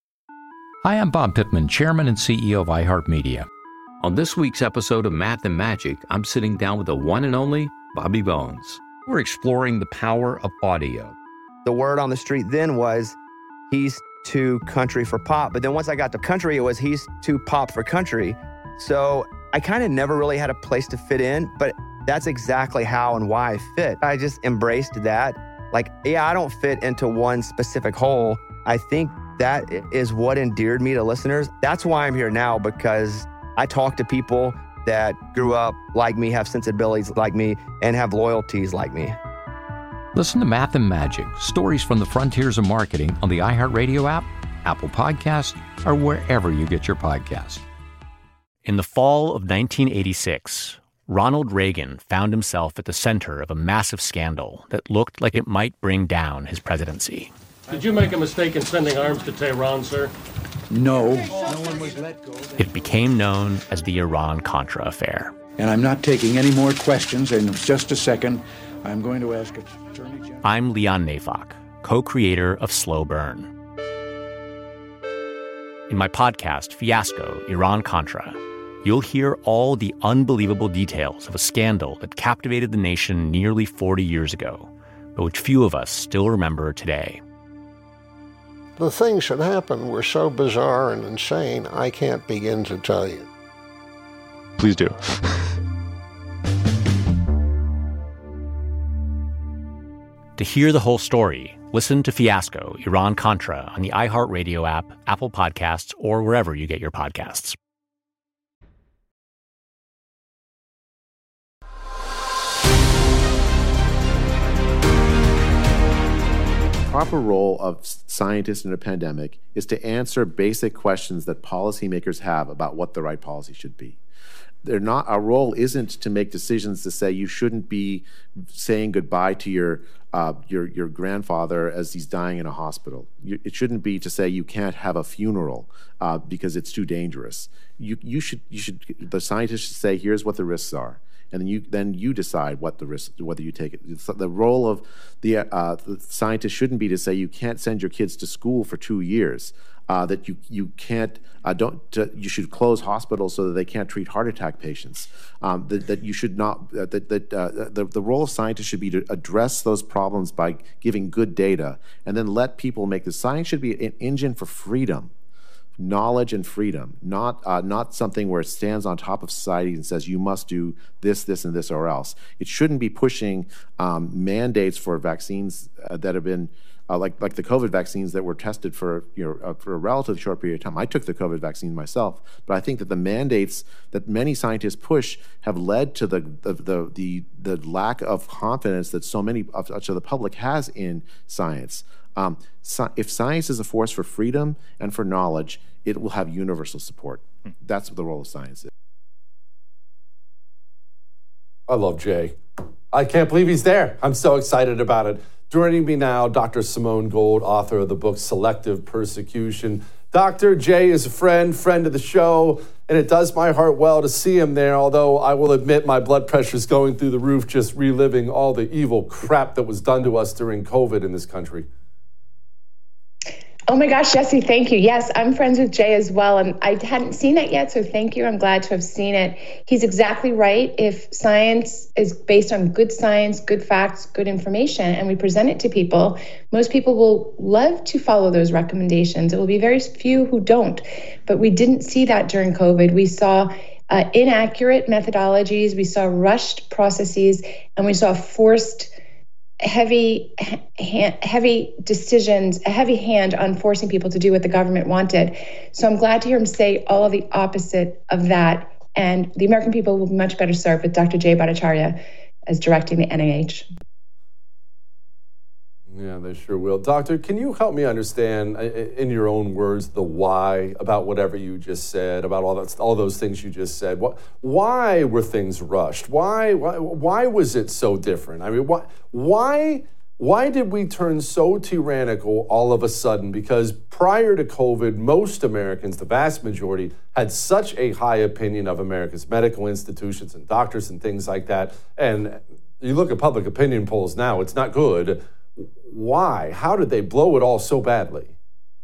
Speaker 2: Hi, I'm Bob Pittman, Chairman and C E O of iHeartMedia. On this week's episode of Math and Magic, I'm sitting down with the one and only Bobby Bones. We're exploring the power of audio.
Speaker 3: The word on the street then was he's too country for pop. But then once I got to country, it was he's too pop for country. So I kind of never really had a place to fit in, but that's exactly how and why I fit. I just embraced that. Like, yeah, I don't fit into one specific hole. I think that is what endeared me to listeners. That's why I'm here now, because I talk to people that grew up like me, have sensibilities like me, and have loyalties like me.
Speaker 2: Listen to Math and Magic, stories from the frontiers of marketing on the iHeartRadio app, Apple Podcasts, or wherever you get your podcasts.
Speaker 6: In the fall of nineteen eighty-six, Ronald Reagan found himself at the center of a massive scandal that looked like it might bring down his presidency.
Speaker 13: Did you make a mistake in sending arms to Tehran, sir?
Speaker 14: No. No one was let go.
Speaker 6: It became known as the Iran-Contra affair.
Speaker 14: And I'm not taking any more questions. In just a second, I'm going to ask Attorney General.
Speaker 6: I'm Leon Neyfakh, co-creator of Slow Burn. In my podcast, Fiasco, Iran-Contra, you'll hear all the unbelievable details of a scandal that captivated the nation nearly forty years ago, but which few of us still remember today.
Speaker 7: The things that happened were so bizarre and insane, I can't begin to tell you.
Speaker 15: Please do.
Speaker 6: To hear the whole story, listen to Fiasco, Iran-Contra on the iHeartRadio app, Apple Podcasts, or wherever you get your podcasts.
Speaker 20: proper role of scientists in a pandemic is to answer basic questions that policymakers have about what the right policy should be. They're not, our role isn't to make decisions to say you shouldn't be saying goodbye to your uh, your your grandfather as he's dying in a hospital. You, it shouldn't be to say you can't have a funeral uh, because it's too dangerous. You you should you should the scientists should say here's what the risks are, and then you then you decide what the risk whether you take it. It's the role of the uh, the scientists shouldn't be to say you can't send your kids to school for two years. Uh, that you you can't uh, don't uh, you should close hospitals so that they can't treat heart attack patients. Um, that, that you should not uh, that that uh, the the role of scientists should be to address those problems by giving good data, and then let people make the science should be an engine for freedom, knowledge and freedom, not uh, not something where it stands on top of society and says you must do this, this, and this, or else. It shouldn't be pushing um, mandates for vaccines uh, that have been. Uh, like like the COVID vaccines that were tested for you know uh, for a relatively short period of time. I took the COVID vaccine myself, but I think that the mandates that many scientists push have led to the the the the, the lack of confidence that so many of, of the public has in science. Um, so if science is a force for freedom and for knowledge, it will have universal support. That's what the role of science is.
Speaker 9: I love Jay. I can't believe he's there. I'm so excited about it. Joining me now, Doctor Simone Gold, author of the book Selective Persecution. Doctor Jay is a friend, friend of the show, and it does my heart well to see him there, although I will admit my blood pressure is going through the roof just reliving all the evil crap that was done to us during COVID in this country.
Speaker 21: Oh my gosh, Jesse, thank you. Yes, I'm friends with Jay as well, and I hadn't seen it yet, so thank you. I'm glad to have seen it. He's exactly right. If science is based on good science, good facts, good information, and we present it to people, most people will love to follow those recommendations. It will be very few who don't, but we didn't see that during COVID. We saw uh, inaccurate methodologies, we saw rushed processes, and we saw forced heavy hand, heavy decisions, a heavy hand on forcing people to do what the government wanted. So I'm glad to hear him say all of the opposite of that. And the American people will be much better served with Doctor Jay Bhattacharya as directing the N I H.
Speaker 9: Yeah, they sure will. Doctor, can you help me understand, in your own words, the why about whatever you just said, about all that, all those things you just said? What, why were things rushed? Why, why, why was it so different? I mean, why, why, why did we turn so tyrannical all of a sudden? Because prior to COVID, most Americans, the vast majority, had such a high opinion of America's medical institutions and doctors and things like that. And you look at public opinion polls now, it's not good. Why? How did they blow it all so badly?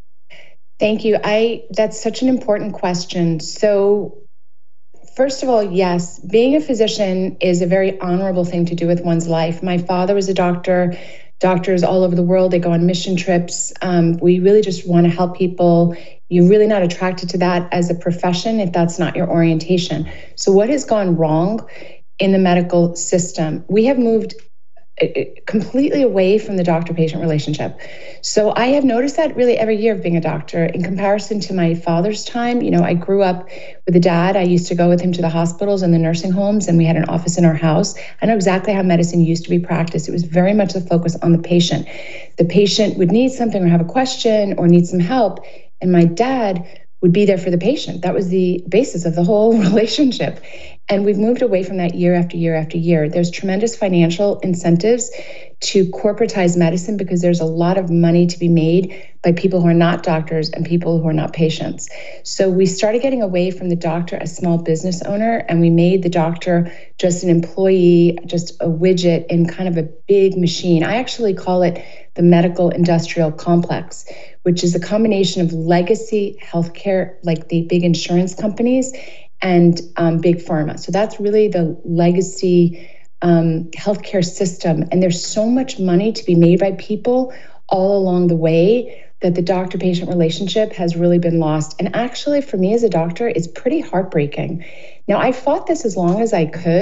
Speaker 21: Thank you. I that's such an important question. So first of all, yes, being a physician is a very honorable thing to do with one's life. My father was a doctor. Doctors all over the world, they go on mission trips. Um, we really just want to help people. You're really not attracted to that as a profession if that's not your orientation. So what has gone wrong in the medical system? We have moved completely away from the doctor-patient relationship. So I have noticed that really every year of being a doctor in comparison to my father's time. You know, I grew up with a dad. I used to go with him to the hospitals and the nursing homes, and we had an office in our house. I know exactly how medicine used to be practiced. It was very much a focus on the patient. The patient would need something or have a question or need some help, and my dad would be there for the patient. That was the basis of the whole relationship. And we've moved away from that year after year after year. There's tremendous financial incentives to corporatize medicine because there's a lot of money to be made by people who are not doctors and people who are not patients. So we started getting away from the doctor as small business owner, and we made the doctor just an employee, just a widget in kind of a big machine. I actually call it the medical industrial complex, which is a combination of legacy healthcare, like the big insurance companies, and um, big pharma. So that's really the legacy um, healthcare system. And there's so much money to be made by people all along the way that the doctor-patient relationship has really been lost. And actually, for me as a doctor, it's pretty heartbreaking. Now, I fought this as long as I could.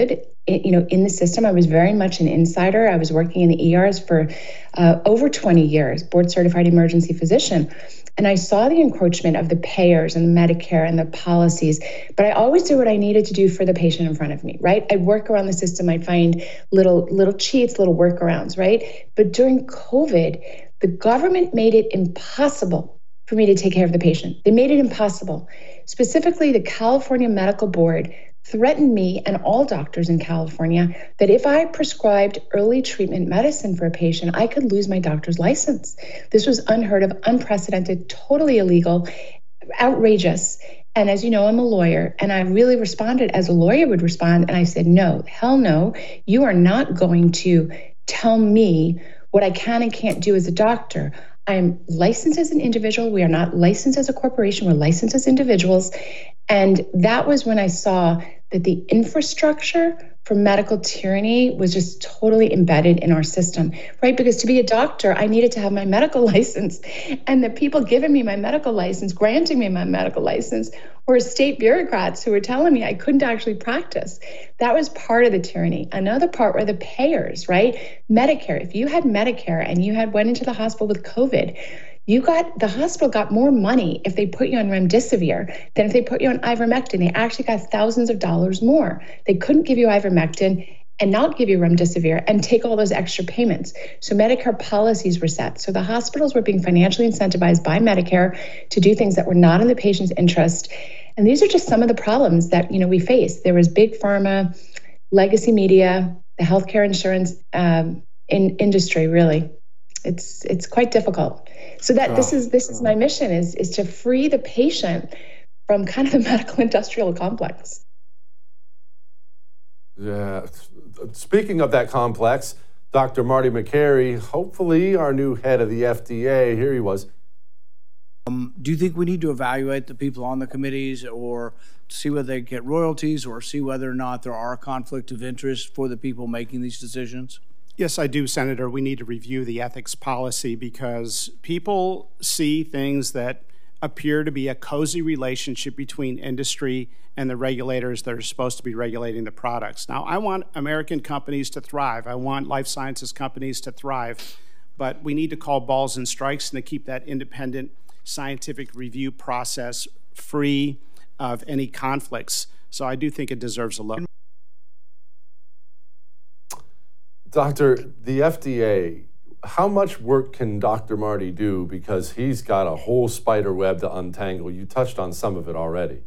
Speaker 21: you know, in the system. I was very much an insider. I was working in the E Rs for uh, over twenty years, board certified emergency physician. And I saw the encroachment of the payers and the Medicare and the policies, but I always did what I needed to do for the patient in front of me, right? I'd work around the system. I'd find little, little cheats, little workarounds, right? But during COVID, the government made it impossible for me to take care of the patient. They made it impossible. Specifically, the California Medical Board threatened me and all doctors in California that if I prescribed early treatment medicine for a patient, I could lose my doctor's license. This was unheard of, unprecedented, totally illegal, outrageous. And as you know, I'm a lawyer, and I really responded as a lawyer would respond. And I said, no, hell no, you are not going to tell me what I can and can't do as a doctor. I'm licensed as an individual. We are not licensed as a corporation. We're licensed as individuals. And that was when I saw that the infrastructure for medical tyranny was just totally embedded in our system, right? Because to be a doctor, I needed to have my medical license. And the people giving me my medical license, granting me my medical license, were state bureaucrats who were telling me I couldn't actually practice. That was part of the tyranny. Another part were the payers, right? Medicare. If you had Medicare and you had went into the hospital with COVID, you got, the hospital got more money if they put you on remdesivir than if they put you on ivermectin. They actually got thousands of dollars more. They couldn't give you ivermectin and not give you remdesivir and take all those extra payments. So Medicare policies were set. So the hospitals were being financially incentivized by Medicare to do things that were not in the patient's interest. And these are just some of the problems that, you know, we face. There was big pharma, legacy media, the healthcare insurance um, in industry, really. It's it's quite difficult. So that oh, this is this is my mission is is to free the patient from kind of the medical industrial complex.
Speaker 9: Yeah. Speaking of that complex, Doctor Marty Makary, hopefully our new head of the F D A, here he was.
Speaker 1: Um, do you think we need to evaluate the people on the committees or see whether they get royalties or see whether or not there are conflict of interest for the people making these decisions?
Speaker 22: Yes, I do, Senator. We need to review the ethics policy because people see things that appear to be a cozy relationship between industry and the regulators that are supposed to be regulating the products. Now, I want American companies to thrive. I want life sciences companies to thrive, but we need to call balls and strikes and to keep that independent scientific review process free of any conflicts. So I do think it deserves a look.
Speaker 9: Doctor, the F D A, how much work can Doctor Marty do? Because he's got a whole spider web to untangle. You touched on some of it already.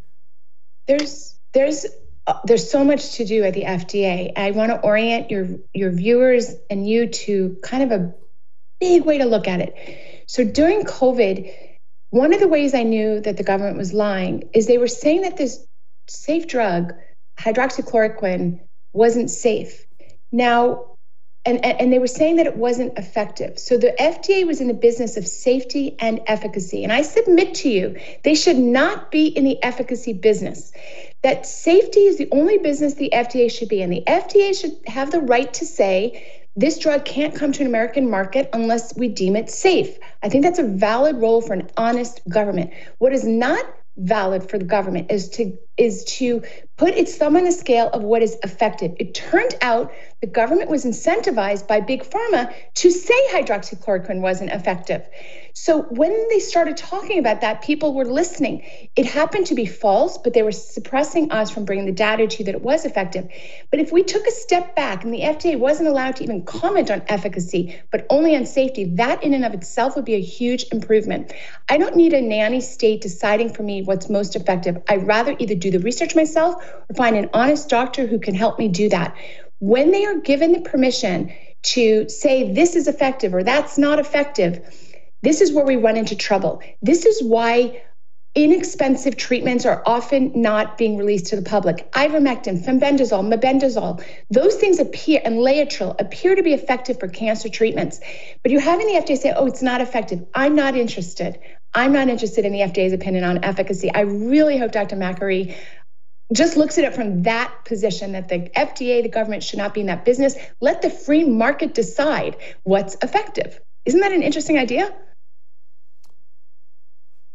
Speaker 21: There's there's uh, there's so much to do at the F D A. I want to orient your your viewers and you to kind of a big way to look at it. So during COVID, one of the ways I knew that the government was lying is they were saying that this safe drug, hydroxychloroquine, wasn't safe. Now, And, and they were saying that it wasn't effective. So the F D A was in the business of safety and efficacy. And I submit to you, they should not be in the efficacy business. That safety is the only business the F D A should be in. The F D A should have the right to say, this drug can't come to an American market unless we deem it safe. I think that's a valid role for an honest government. What is not valid for the government is to is to put its thumb on the scale of what is effective. It turned out the government was incentivized by Big Pharma to say hydroxychloroquine wasn't effective. So when they started talking about that, people were listening. It happened to be false, but they were suppressing us from bringing the data to you that it was effective. But if we took a step back and the F D A wasn't allowed to even comment on efficacy, but only on safety, that in and of itself would be a huge improvement. I don't need a nanny state deciding for me what's most effective. I'd rather either do the research myself or find an honest doctor who can help me do that. When they are given the permission to say this is effective or that's not effective, this is where we run into trouble. This is why inexpensive treatments are often not being released to the public. Ivermectin, fenbendazole, mebendazole, those things appear, and Laetrile, appear to be effective for cancer treatments. But you're having the F D A say, oh, it's not effective. I'm not interested. I'm not interested in the F D A's opinion on efficacy. I really hope Doctor Makary just looks at it from that position, that the F D A, the government, should not be in that business. Let the free market decide what's effective. Isn't that an interesting idea?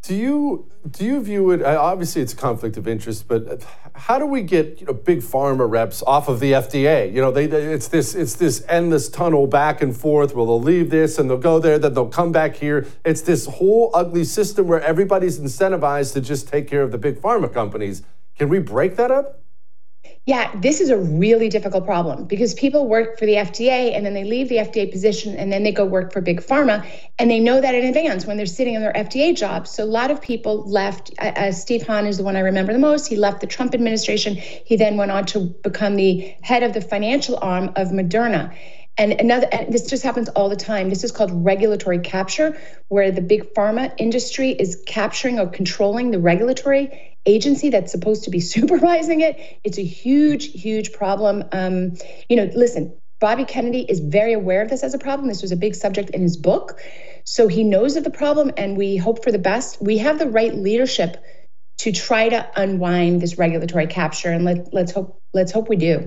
Speaker 9: Do you do you view it? Obviously, it's a conflict of interest, but how do we get you know big pharma reps off of the F D A? You know, they, they it's this it's this endless tunnel back and forth where they'll leave this and they'll go there, then they'll come back here. It's this whole ugly system where everybody's incentivized to just take care of the big pharma companies. Can we break that up?
Speaker 21: Yeah, this is a really difficult problem because people work for the F D A and then they leave the F D A position and then they go work for big pharma, and they know that in advance when they're sitting in their F D A jobs. So a lot of people left. Uh, Steve Hahn is the one I remember the most. He left the Trump administration. He then went on to become the head of the financial arm of Moderna. And another, and this just happens all the time. This is called regulatory capture, where the big pharma industry is capturing or controlling the regulatory agency that's supposed to be supervising it. It's a huge, huge problem. Um, you know, listen, Bobby Kennedy is very aware of this as a problem. This was a big subject in his book. So he knows of the problem, and we hope for the best. We have the right leadership to try to unwind this regulatory capture, and let, let's hope let's hope we do.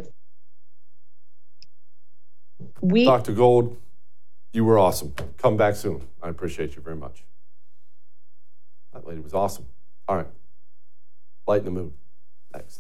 Speaker 21: We,
Speaker 9: Doctor Gold, you were awesome. Come back soon. I appreciate you very much. That lady was awesome. All right. Lighten the mood. Next.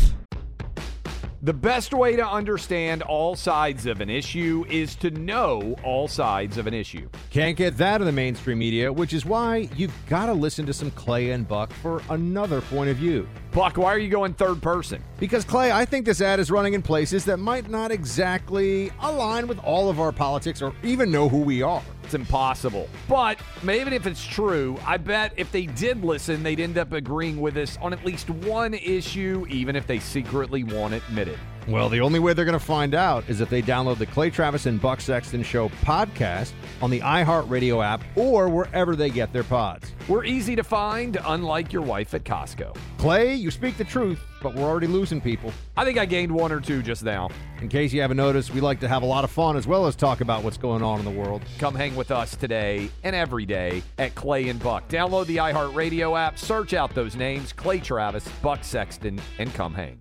Speaker 5: The best way to understand all sides of an issue is to know all sides of an issue.
Speaker 4: Can't get that in the mainstream media, which is why you've got to listen to some Clay and Buck for another point of view.
Speaker 5: Buck, why are you going third person?
Speaker 4: Because, Clay, I think this ad is running in places that might not exactly align with all of our politics or even know who we are.
Speaker 5: It's impossible. But even if it's true, I bet if they did listen, they'd end up agreeing with us on at least one issue, even if they secretly won't admit it.
Speaker 4: Well, the only way they're going to find out is if they download the Clay Travis and Buck Sexton Show podcast on the iHeartRadio app or wherever they get their pods.
Speaker 5: We're easy to find, unlike your wife at Costco.
Speaker 4: Clay, you speak the truth, but we're already losing people.
Speaker 5: I think I gained one or two just now.
Speaker 4: In case you haven't noticed, we like to have a lot of fun as well as talk about what's going on in the world.
Speaker 5: Come hang with us today and every day at Clay and Buck. Download the iHeartRadio app, search out those names, Clay Travis, Buck Sexton, and come hang.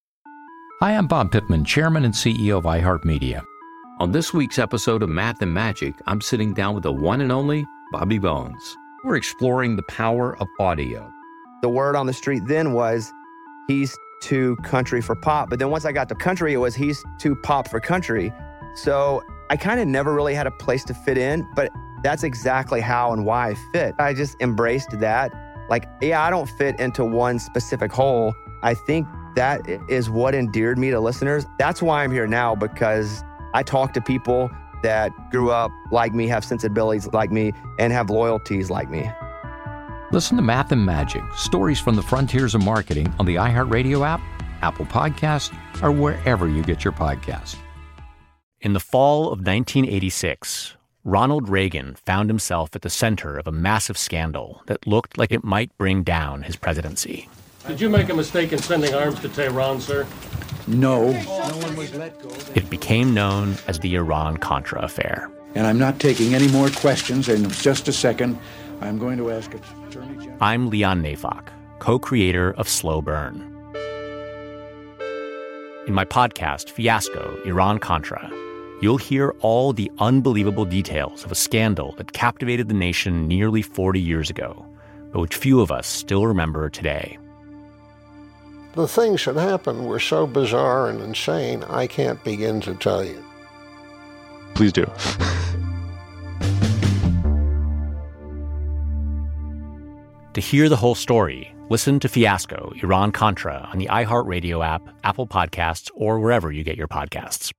Speaker 2: Hi, I'm Bob Pittman, Chairman and C E O of iHeartMedia. On this week's episode of Math and Magic, I'm sitting down with the one and only Bobby Bones. We're exploring the power of audio.
Speaker 3: The word on the street then was he's too country for pop. But then once I got to country, it was he's too pop for country. So I kind of never really had a place to fit in, but that's exactly how and why I fit. I just embraced that. Like, yeah, I don't fit into one specific hole. I think that is what endeared me to listeners. That's why I'm here now, because I talk to people that grew up like me, have sensibilities like me, and have loyalties like me.
Speaker 2: Listen to Math and Magic, stories from the frontiers of marketing on the iHeartRadio app, Apple Podcasts, or wherever you get your podcasts.
Speaker 6: In the fall of nineteen eighty-six, Ronald Reagan found himself at the center of a massive scandal that looked like it might bring down his presidency.
Speaker 13: Did you make a mistake in sending arms to Tehran, sir?
Speaker 14: No. No one was let go.
Speaker 6: It became known as the Iran-Contra affair.
Speaker 14: And I'm not taking any more questions. In just a second, I'm going to ask Attorney General.
Speaker 6: I'm Leon Neyfakh, co-creator of Slow Burn. In my podcast, Fiasco, Iran-Contra, you'll hear all the unbelievable details of a scandal that captivated the nation nearly forty years ago, but which few of us still remember today.
Speaker 7: The things that happened were so bizarre and insane, I can't begin to tell you.
Speaker 15: Please do.
Speaker 6: To hear the whole story, listen to Fiasco, Iran-Contra on the iHeartRadio app, Apple Podcasts, or wherever you get your podcasts.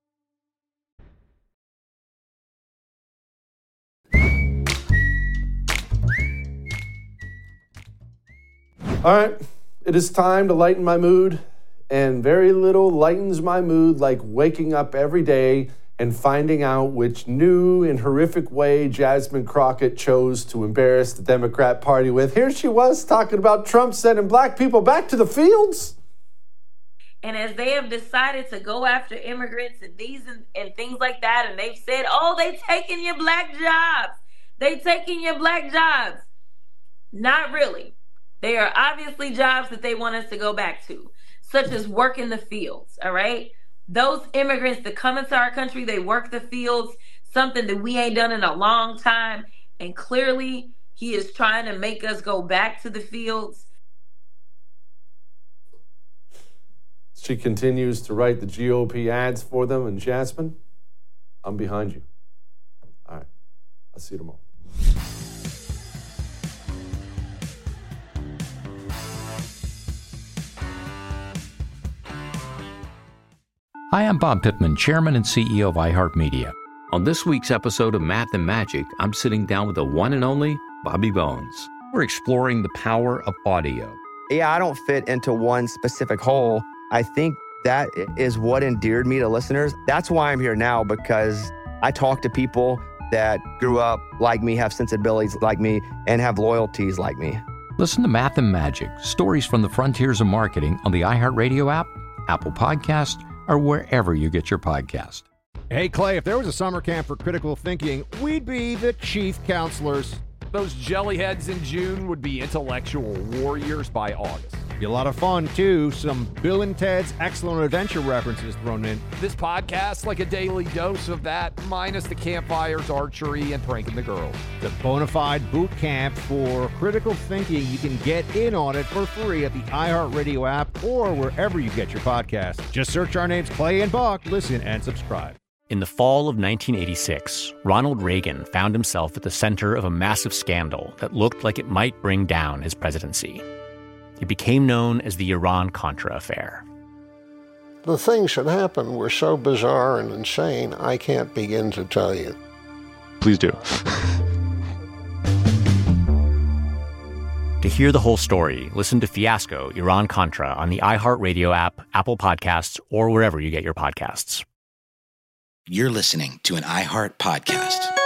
Speaker 9: All right, it is time to lighten my mood, and very little lightens my mood like waking up every day and finding out which new and horrific way Jasmine Crockett chose to embarrass the Democrat Party with. Here she was talking about Trump sending black people back to the fields.
Speaker 10: And as they have decided to go after immigrants and these and, and things like that, and they've said, oh, they taking your black jobs. They taking your black jobs. Not really. They are obviously jobs that they want us to go back to, such as work in the fields, all right? Those immigrants that come into our country, they work the fields, something that we ain't done in a long time. And clearly, He is trying to make us go back to the fields.
Speaker 9: She continues to write the G O P ads for them. And Jasmine, I'm behind you. All right. I'll see you tomorrow.
Speaker 2: Hi, I'm Bob Pittman, Chairman and C E O of iHeartMedia. On this week's episode of Math and Magic, I'm sitting down with the one and only Bobby Bones. We're exploring the power of audio.
Speaker 3: Yeah, I don't fit into one specific hole. I think that is what endeared me to listeners. That's why I'm here now, because I talk to people that grew up like me, have sensibilities like me, and have loyalties like me.
Speaker 2: Listen to Math and Magic, stories from the frontiers of marketing on the iHeartRadio app, Apple Podcast, or wherever you get your podcast.
Speaker 4: Hey, Clay, if there was a summer camp for critical thinking, we'd be the chief counselors.
Speaker 5: Those jellyheads in June would be intellectual warriors by August.
Speaker 4: Be a lot of fun, too. Some Bill and Ted's Excellent Adventure references thrown in.
Speaker 5: This podcast, like a daily dose of that, minus the campfires, archery, and pranking the girls.
Speaker 4: The bona fide boot camp for critical thinking. You can get in on it for free at the iHeartRadio app or wherever you get your podcasts. Just search our names, Clay and Buck. Listen and subscribe.
Speaker 6: In the fall of nineteen eighty-six, Ronald Reagan found himself at the center of a massive scandal that looked like it might bring down his presidency. It became known as the Iran-Contra affair.
Speaker 7: The things that happened were so bizarre and insane, I can't begin to tell you.
Speaker 15: Please do.
Speaker 6: To hear the whole story, listen to Fiasco, Iran-Contra on the iHeartRadio app, Apple Podcasts, or wherever you get your podcasts.
Speaker 11: You're listening to an iHeart podcast.